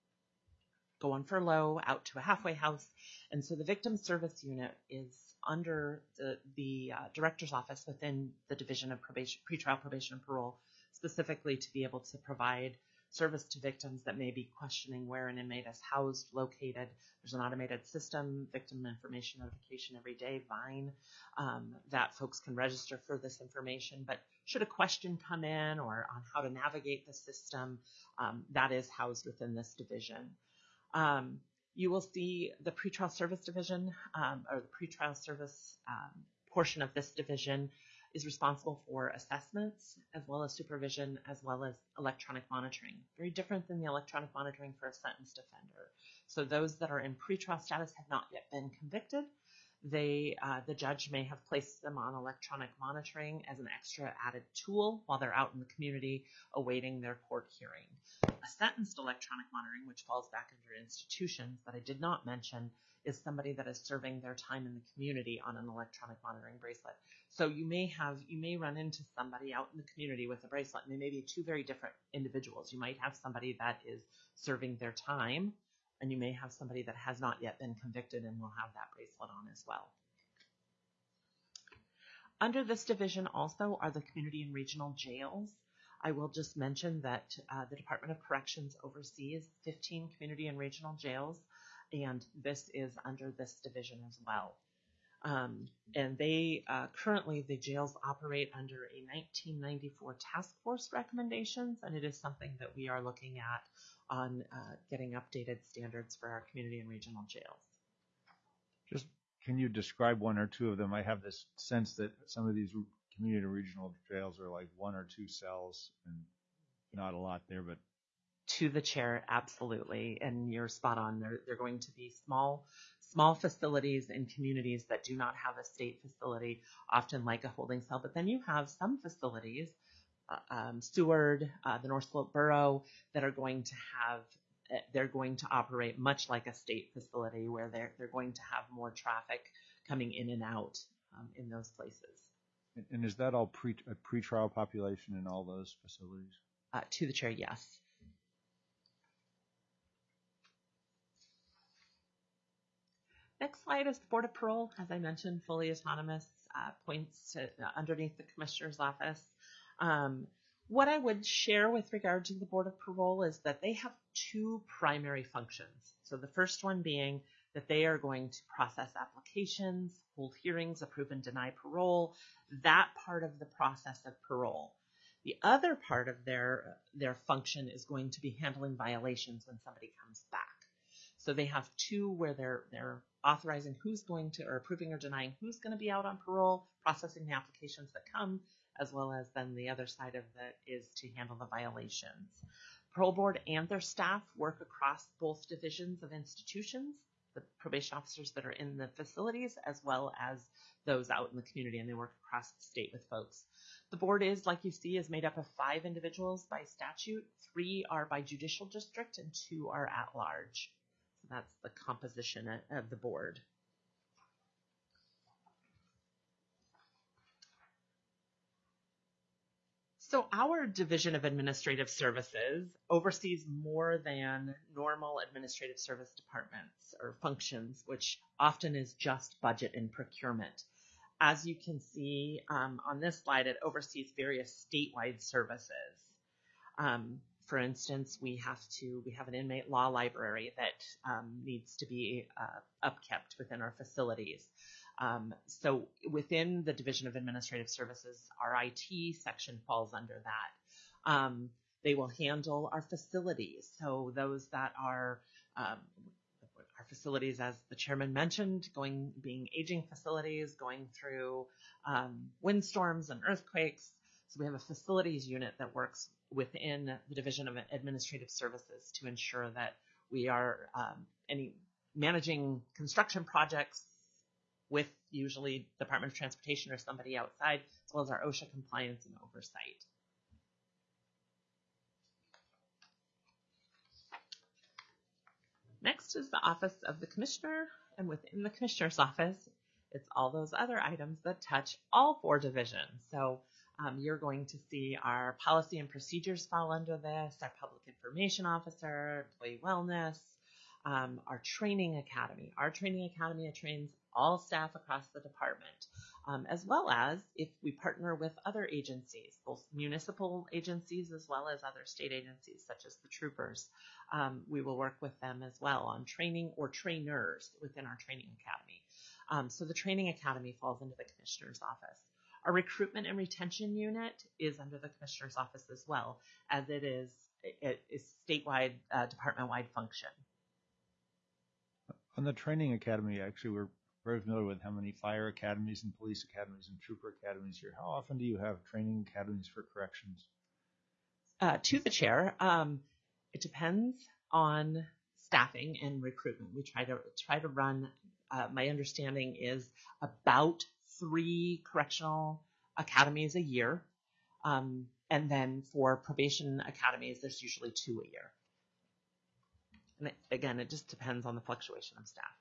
go on furlough, out to a halfway house. And so the Victim Service Unit is under the, the uh, Director's Office within the Division of Probation, Pretrial Probation and Parole, specifically to be able to provide service to victims that may be questioning where an inmate is housed, located. There's an automated system, victim information notification every day, VINE, um, that folks can register for this information. But should a question come in or on how to navigate the system, um, that is housed within this division. Um, you will see the pretrial service division, um, or the pretrial service um, portion of this division is responsible for assessments as well as supervision as well as electronic monitoring. Very different than the electronic monitoring for a sentenced offender. So those that are in pretrial status have not yet been convicted. They, uh, the judge may have placed them on electronic monitoring as an extra added tool while they're out in the community awaiting their court hearing. A sentenced electronic monitoring, which falls back under institutions that I did not mention, is somebody that is serving their time in the community on an electronic monitoring bracelet. So you may have, you may run into somebody out in the community with a bracelet, and they may be two very different individuals. You might have somebody that is serving their time, and you may have somebody that has not yet been convicted and will have that bracelet on as well. Under this division also are the community and regional jails. I will just mention that uh, the Department of Corrections oversees fifteen community and regional jails, and this is under this division as well. Um, and they uh, currently, the jails operate under a nineteen ninety-four task force recommendations, and it is something that we are looking at on uh, getting updated standards for our community and regional jails. Just can you describe one or two of them? I have this sense that some of these community and regional jails are like one or two cells and not a lot there, but to the chair, absolutely. And you're spot on. They're, they're going to be small, small facilities in communities that do not have a state facility, often like a holding cell. But then you have some facilities, uh, um, Seward, uh, the North Slope Borough, that are going to have, uh, they're going to operate much like a state facility where they're, they're going to have more traffic coming in and out um, in those places. And is that all pre a pretrial population in all those facilities? Uh, to the chair, yes. Next slide is the Board of Parole. As I mentioned, fully autonomous, uh, points to, uh, underneath the Commissioner's office. Um, what I would share with regard to the Board of Parole is that they have two primary functions. So the first one being that they are going to process applications, hold hearings, approve and deny parole, that part of the process of parole. The other part of their, their function is going to be handling violations when somebody comes back. So they have two where they're, they're authorizing who's going to, or approving or denying who's going to be out on parole, processing the applications that come, as well as then the other side of that is to handle the violations. Parole Board and their staff work across both divisions of institutions. the probation officers that are in the facilities as well as those out in the community, and they work across the state with folks. The board is, like you see, is made up of five individuals by statute. Three are by judicial district and two are at large. So that's the composition of the board. So our Division of Administrative Services oversees more than normal administrative service departments or functions, which often is just budget and procurement. As you can see um, on this slide, it oversees various statewide services. Um, for instance, we have to we have an inmate law library that um, needs to be uh, upkept within our facilities. Um, so within the Division of Administrative Services, our I T section falls under that. Um, they will handle our facilities. So those that are um, our facilities, as the chairman mentioned, going being aging facilities, going through um, windstorms and earthquakes. So we have a facilities unit that works within the Division of Administrative Services to ensure that we are um, any managing construction projects with usually Department of Transportation or somebody outside, as well as our OSHA compliance and oversight. Next is the Office of the Commissioner, and within the Commissioner's office, it's all those other items that touch all four divisions. So um, you're going to see our policy and procedures fall under this, our public information officer, employee wellness, um, our training academy. Our training academy trains all staff across the department, um, as well as if we partner with other agencies, both municipal agencies as well as other state agencies such as the troopers. Um, we will work with them as well on training or trainers within our training academy. Um, so the training academy falls into the Commissioner's office. Our recruitment and retention unit is under the Commissioner's office as well, as it is it is statewide, uh, department-wide function. On the training academy, actually, we're very familiar with how many fire academies and police academies and trooper academies here. How often do you have training academies for corrections? Uh, to the chair, um, it depends on staffing and recruitment. We try to try to run. Uh, my understanding is about three correctional academies a year, um, and then for probation academies, there's usually two a year. And it, again, it just depends on the fluctuation of staff.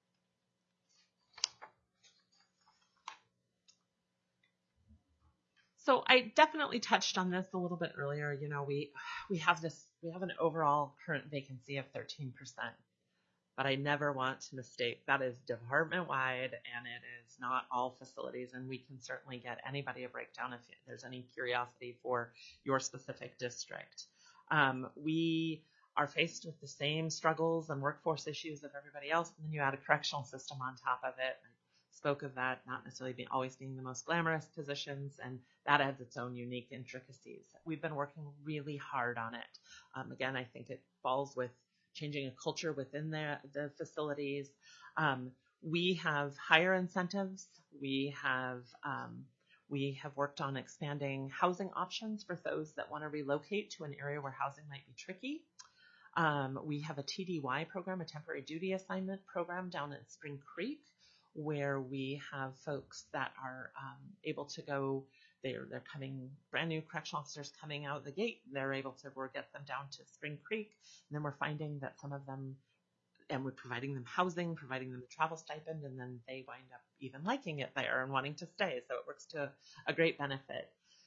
So I definitely touched on this a little bit earlier. You know, we we have this we have an overall current vacancy of thirteen percent, but I never want to mistake that is department wide, and it is not all facilities. And we can certainly get anybody a breakdown if there's any curiosity for your specific district. Um, we are faced with the same struggles and workforce issues of everybody else, and then you add a correctional system on top of it. Spoke of that not necessarily being always being the most glamorous positions, and that adds its own unique intricacies. We've been working really hard on it. Um, again, I think it falls with changing a culture within the, the facilities. Um, we have higher incentives. We have um, we have worked on expanding housing options for those that want to relocate to an area where housing might be tricky. Um, we have a T D Y program, a temporary duty assignment program down at Spring Creek, where we have folks that are um, able to go, they're, they're coming, brand new correctional officers coming out the gate, they're able to we'll get them down to Spring Creek, and then we're finding that some of them, and we're providing them housing, providing them a travel stipend, and then they wind up even liking it there and wanting to stay, so it works to a great benefit.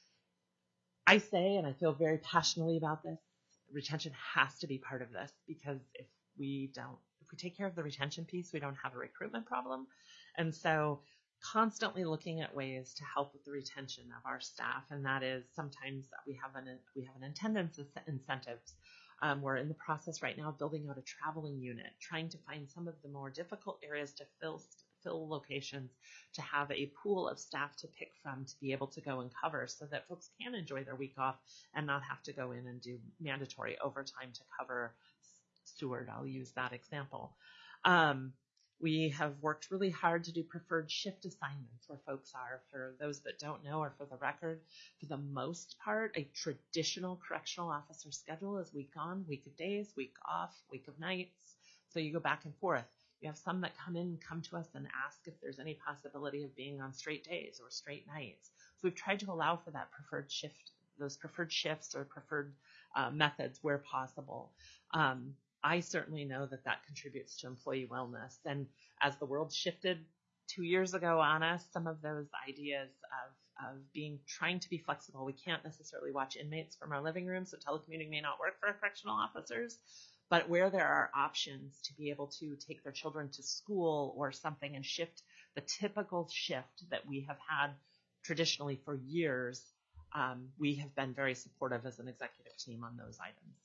I say, and I feel very passionately about this, retention has to be part of this, because if we don't, if we take care of the retention piece, we don't have a recruitment problem. And so constantly looking at ways to help with the retention of our staff. And that is sometimes we have an, we have an attendance incentives. Um, we're in the process right now of building out a traveling unit, trying to find some of the more difficult areas to fill, fill locations, to have a pool of staff to pick from to be able to go and cover so that folks can enjoy their week off and not have to go in and do mandatory overtime to cover Steward. I'll use that example. Um, we have worked really hard to do preferred shift assignments where folks are. For those that don't know, or for the record, for the most part, a traditional correctional officer schedule is week on, week of days, week off, week of nights. So you go back and forth. We have some that come in, come to us and ask if there's any possibility of being on straight days or straight nights. So we've tried to allow for that preferred shift, those preferred shifts or preferred uh, methods where possible. Um, I certainly know that that contributes to employee wellness. And as the world shifted two years ago on us, some of those ideas of, of being, trying to be flexible. We can't necessarily watch inmates from our living room, so telecommuting may not work for our correctional officers. But where there are options to be able to take their children to school or something and shift the typical shift that we have had traditionally for years, um, we have been very supportive as an executive team on those items.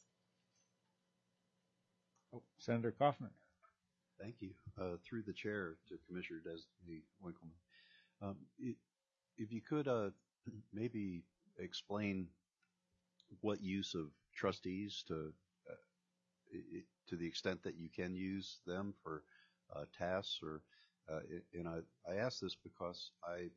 Oh, Senator Kaufman. Thank you. Uh, through the chair to Commissioner Designee Winkleman. Um, it, if you could uh, maybe explain what use of trustees to It, to the extent that you can use them for uh, tasks or, uh, and I, I ask this because I,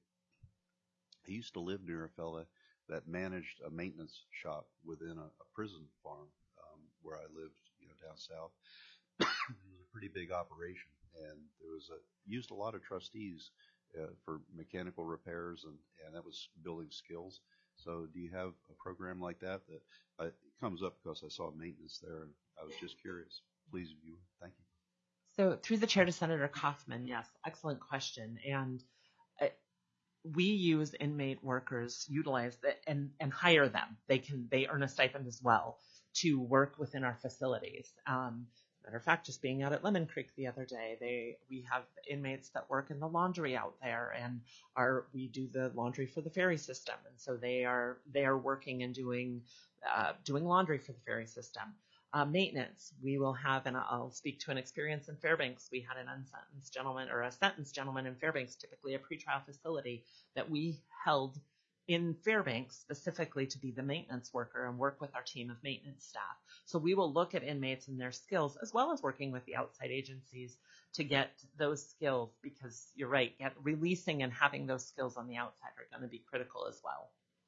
I used to live near a fella that managed a maintenance shop within a, a prison farm um, where I lived, you know, down south. It was a pretty big operation, and there was a used a lot of trustees uh, for mechanical repairs, and, and that was building skills. So do you have a program like that that uh, it comes up because I saw maintenance there, and I was just curious. Please, view. Thank you. So through the chair to Senator Kaufman, yes, excellent question. And uh, we use inmate workers, utilize that, and, and hire them. They can they earn a stipend as well to work within our facilities. Um, matter of fact, just being out at Lemon Creek the other day, they we have inmates that work in the laundry out there, and are we do the laundry for the ferry system, and so they are they are working and doing uh, doing laundry for the ferry system. Uh, maintenance, we will have, and I'll speak to an experience in Fairbanks. We had an unsentenced gentleman or a sentenced gentleman in Fairbanks, typically a pretrial facility, that we held in Fairbanks specifically to be the maintenance worker and work with our team of maintenance staff. So we will look at inmates and their skills, as well as working with the outside agencies to get those skills, because you're right, get, releasing and having those skills on the outside are going to be critical as well.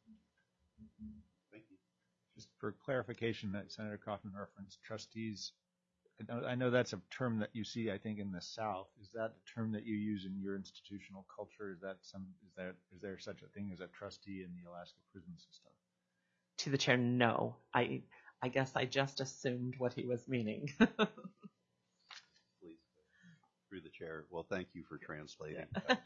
Thank you. Just for clarification, that Senator Kaufman referenced trustees. I know, I know that's a term that you see, I think, in the South. Is that a term that you use in your institutional culture? Is that some? Is that is there such a thing as a trustee in the Alaska prison system? To the chair, no. I I guess I just assumed what he was meaning. Please, through the chair. Well, thank you for translating. Yeah.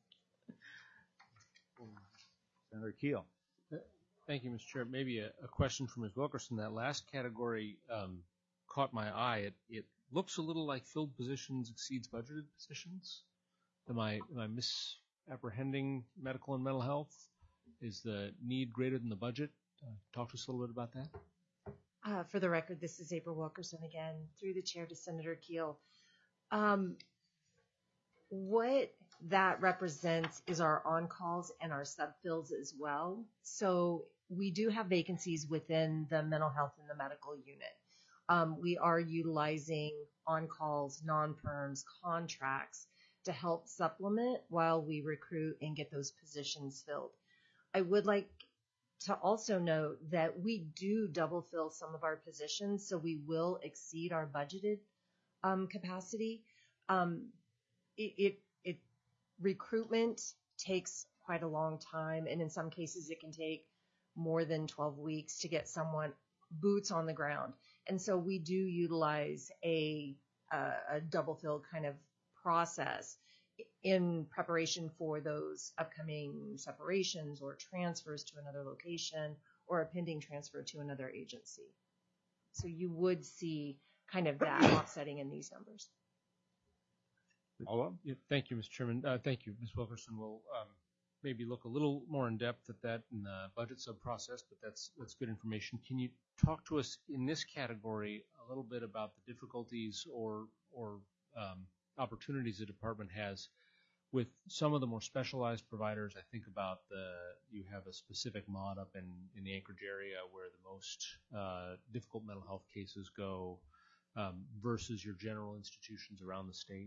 Senator Keel. Thank you, Mister Chair. Maybe a, a question for Miz Wilkerson. That last category um, caught my eye. It, it looks a little like filled positions exceeds budgeted positions. Am I, am I misapprehending medical and mental health? Is the need greater than the budget? Uh, talk to us a little bit about that. Uh, for the record, this is April Wilkerson again, through the chair to Senator Keel. Um, what that represents is our on-calls and our sub-fills as well. So we do have vacancies within the mental health and the medical unit. Um, we are utilizing on-calls, non-perms, contracts to help supplement while we recruit and get those positions filled. I would like to also note that we do double fill some of our positions, so we will exceed our budgeted um, capacity. Um, it, it, it recruitment takes quite a long time, and in some cases it can take more than twelve weeks to get someone boots on the ground. And so we do utilize a, uh, a double fill kind of process in preparation for those upcoming separations or transfers to another location or a pending transfer to another agency. So you would see kind of that offsetting in these numbers. Yeah, thank you, Mister Chairman. Uh, thank you, Miz Wilkerson. We'll um, maybe look a little more in depth at that in the budget sub-process, but that's that's good information. Can you talk to us in this category a little bit about the difficulties or or um, opportunities the department has with some of the more specialized providers? I think about the you have a specific mod up in, in the Anchorage area where the most uh, difficult mental health cases go um, versus your general institutions around the state.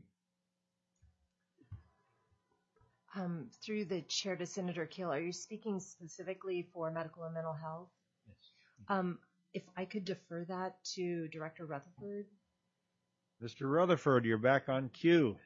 Um, through the chair to Senator Keel, are you speaking specifically for medical and mental health? Yes. Um, if I could defer that to Director Rutherford. Mister Rutherford, you're back on cue.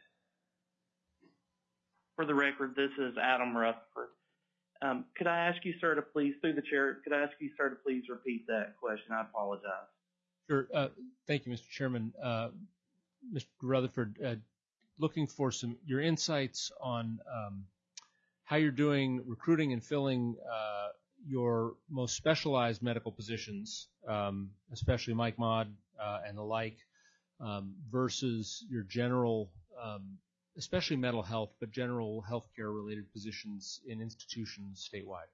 For the record, this is Adam Rutherford. Um, could I ask you, sir, to please, through the chair, could I ask you, sir, to please repeat that question? I apologize. Sure. Uh, thank you, Mister Chairman. Uh, Mister Rutherford, uh, looking for some your insights on um, how you're doing recruiting and filling uh, your most specialized medical positions, um, especially Mike Mod uh, and the like, um, versus your general, um, especially mental health, but general healthcare related positions in institutions statewide.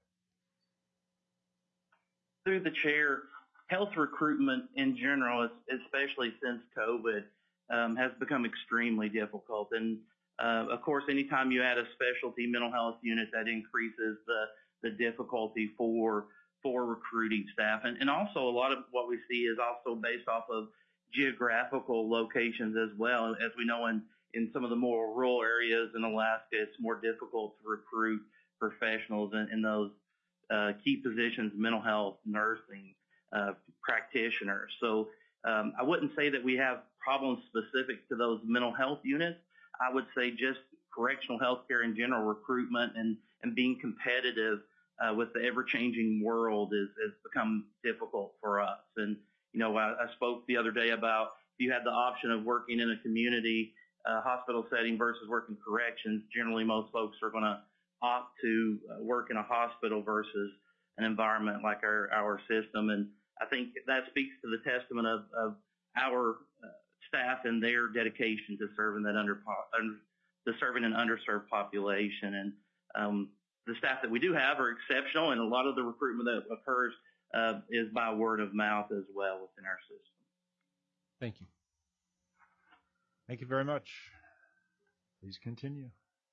Through the chair, health recruitment in general, especially since COVID, um, has become extremely difficult. And uh, of course, anytime you add a specialty mental health unit, that increases the, the difficulty for for recruiting staff. And, and also a lot of what we see is also based off of geographical locations as well. As we know, in, in some of the more rural areas in Alaska, it's more difficult to recruit professionals in, in those uh, key positions, mental health, nursing, uh, practitioners. So um, I wouldn't say that we have problems specific to those mental health units. I would say just correctional healthcare in general, recruitment and, and being competitive uh, with the ever-changing world is has become difficult for us. And, you know, I, I spoke the other day about if you had the option of working in a community uh, hospital setting versus working corrections, generally most folks are going to opt to uh, work in a hospital versus an environment like our, our system. And I think that speaks to the testament of, of our uh, staff and their dedication to serving that under, under to serving an underserved population. And um, the staff that we do have are exceptional, and a lot of the recruitment that occurs uh, is by word of mouth as well within our system. Thank you. Thank you very much. Please continue.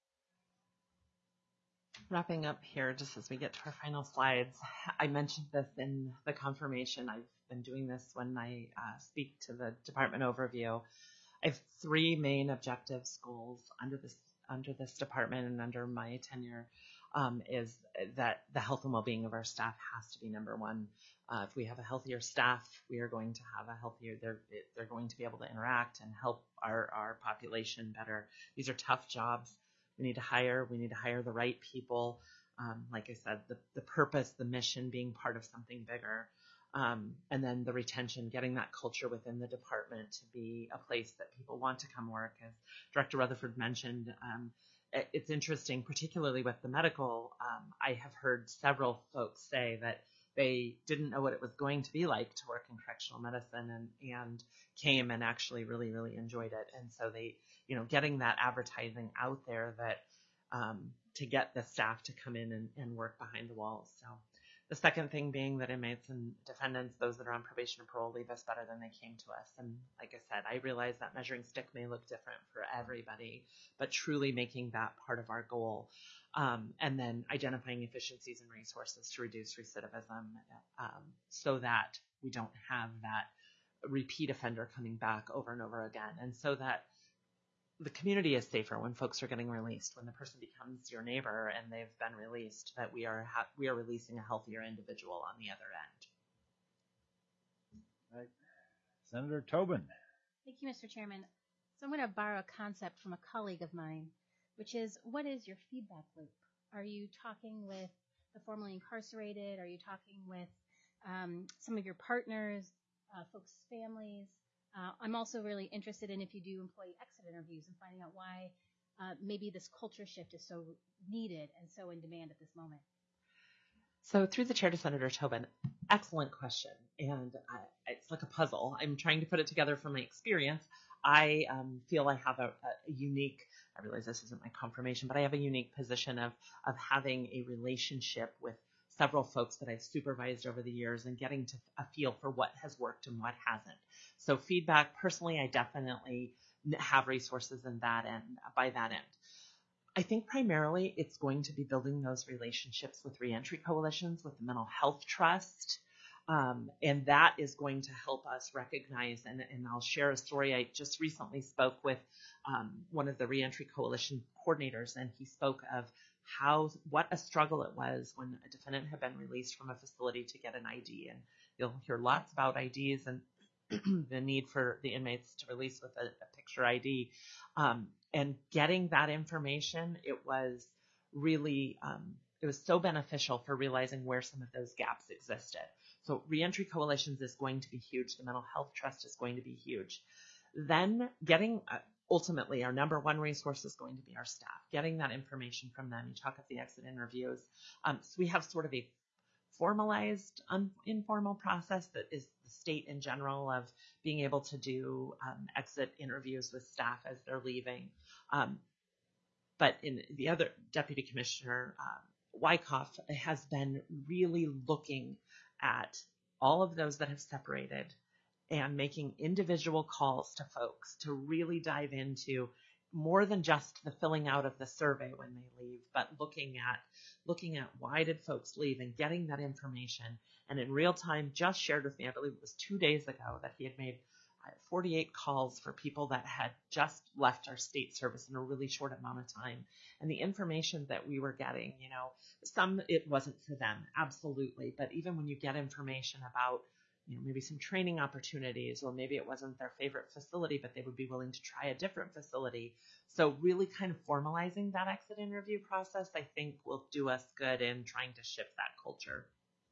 Wrapping up here, just as we get to our final slides, I mentioned this in the confirmation. I've been doing this when I uh, speak to the department overview. I have three main objectives, goals under this under this department and under my tenure. Um, is that the health and well-being of our staff has to be number one. Uh, if we have a healthier staff, we are going to have a healthier. They're they're going to be able to interact and help our our population better. These are tough jobs. We need to hire. We need to hire the right people. Um, like I said, the, the purpose, the mission being part of something bigger. Um, and then the retention, getting that culture within the department to be a place that people want to come work. As Director Rutherford mentioned, um, it, it's interesting, particularly with the medical. Um, I have heard several folks say that they didn't know what it was going to be like to work in correctional medicine and, and came and actually really, really enjoyed it. And so they, you know, getting that advertising out there that um, to get the staff to come in and, and work behind the walls. So the second thing being that inmates and defendants, those that are on probation or parole, leave us better than they came to us. And like I said, I realize that measuring stick may look different for everybody, but truly making that part of our goal. Um, and then identifying efficiencies and resources to reduce recidivism um, so that we don't have that repeat offender coming back over and over again. And so that the community is safer when folks are getting released, when the person becomes your neighbor and they've been released, that we are ha- we are releasing a healthier individual on the other end. Right. Senator Tobin. Thank you, Mister Chairman. So I'm going to borrow a concept from a colleague of mine, which is, what is your feedback loop? Are you talking with the formerly incarcerated? Are you talking with um, some of your partners, uh, folks' families? Uh, I'm also really interested in if you do employee exit interviews and finding out why uh, maybe this culture shift is so needed and so in demand at this moment. So through the chair to Senator Tobin, excellent question. And uh, it's like a puzzle. I'm trying to put it together from my experience. I um, feel I have a, a unique, I realize this isn't my confirmation, but I have a unique position of, of having a relationship with several folks that I've supervised over the years and getting to a feel for what has worked and what hasn't. So feedback, personally, I definitely have resources in that end, by that end. I think primarily it's going to be building those relationships with reentry coalitions, with the Mental Health Trust, um, and that is going to help us recognize, and, and I'll share a story. I just recently spoke with um, one of the reentry coalition coordinators, and he spoke of how, what a struggle it was when a defendant had been released from a facility to get an I D. And you'll hear lots about I Ds, and the need for the inmates to release with a, a picture I D. Um, and getting that information, it was really, um, it was so beneficial for realizing where some of those gaps existed. So Reentry Coalitions is going to be huge. The Mental Health Trust is going to be huge. Then getting, uh, ultimately, our number one resource is going to be our staff, getting that information from them. You talk of the exit interviews. Um, so we have sort of a formalized, un- informal process that is the state in general of being able to do um, exit interviews with staff as they're leaving. Um, but in the other Deputy Commissioner um, Wyckoff has been really looking at all of those that have separated and making individual calls to folks to really dive into more than just the filling out of the survey when they leave, but looking at looking at why did folks leave and getting that information. And in real time, just shared with me, I believe it was two days ago, that he had made uh, forty-eight calls for people that had just left our state service in a really short amount of time. And the information that we were getting, you know, some it wasn't for them, absolutely. But even when you get information about, you know, maybe some training opportunities, or maybe it wasn't their favorite facility, but they would be willing to try a different facility. So really kind of formalizing that exit interview process, I think, will do us good in trying to shift that culture.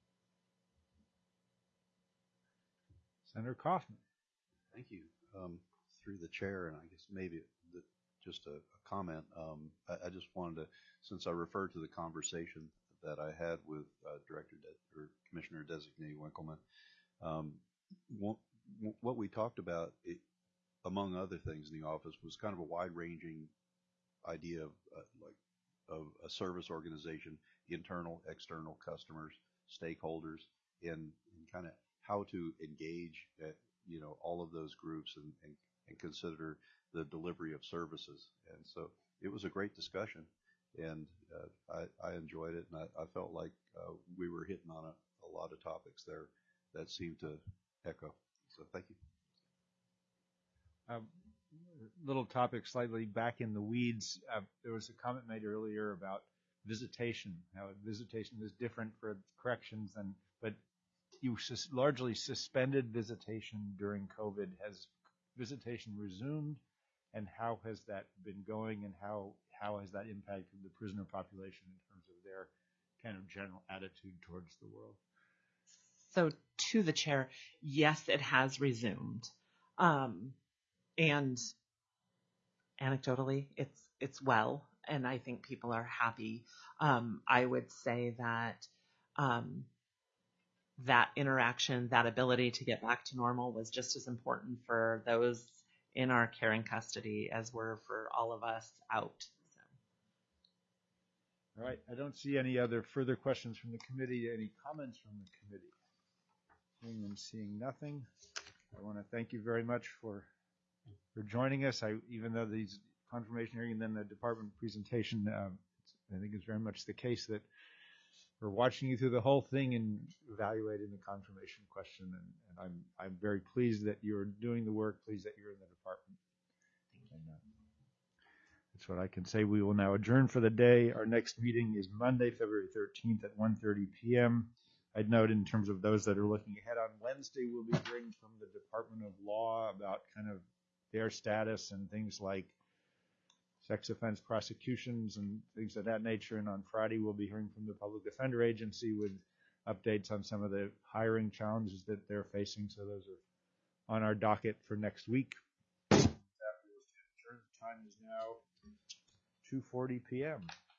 Senator Kaufman. Thank you. Um, through the chair, and I guess maybe the, just a, a comment. Um, I, I just wanted to, since I referred to the conversation that I had with uh, Director De- or Commissioner Designee Winkleman, um, what, what we talked about, it, among other things in the office, was kind of a wide-ranging idea of uh, like of a service organization, internal, external customers, stakeholders, and, and kind of how to engage, uh, you know, all of those groups and, and, and consider the delivery of services. And so it was a great discussion, and uh, I, I enjoyed it, and I, I felt like uh, we were hitting on a, a lot of topics there that seemed to echo. So thank you. Um, little topic slightly back in the weeds. Uh, there was a comment made earlier about visitation, how visitation is different for corrections, and but you sus- largely suspended visitation during COVID. Has visitation resumed, and how has that been going, and how, how has that impacted the prisoner population in terms of their kind of general attitude towards the world? So to the chair, yes, it has resumed. Um, and anecdotally, it's it's well, and I think people are happy. Um, I would say that um, that interaction, that ability to get back to normal was just as important for those in our care and custody as were for all of us out. So. All right. I don't see any other further questions from the committee. Any comments from the committee? Seeing and seeing nothing. I want to thank you very much for for joining us. I, even though these confirmation hearing and then the department presentation, um, I think it's very much the case that we're watching you through the whole thing and evaluating the confirmation question. And, and I'm I'm very pleased that you're doing the work. Pleased that you're in the department. And, uh, that's what I can say. We will now adjourn for the day. Our next meeting is Monday, February thirteenth at one thirty p.m. I'd note, in terms of those that are looking ahead, on Wednesday we'll be hearing from the Department of Law about kind of their status and things like sex offense prosecutions and things of that nature. And on Friday we'll be hearing from the Public Defender Agency with updates on some of the hiring challenges that they're facing. So those are on our docket for next week. The time is now two forty p.m.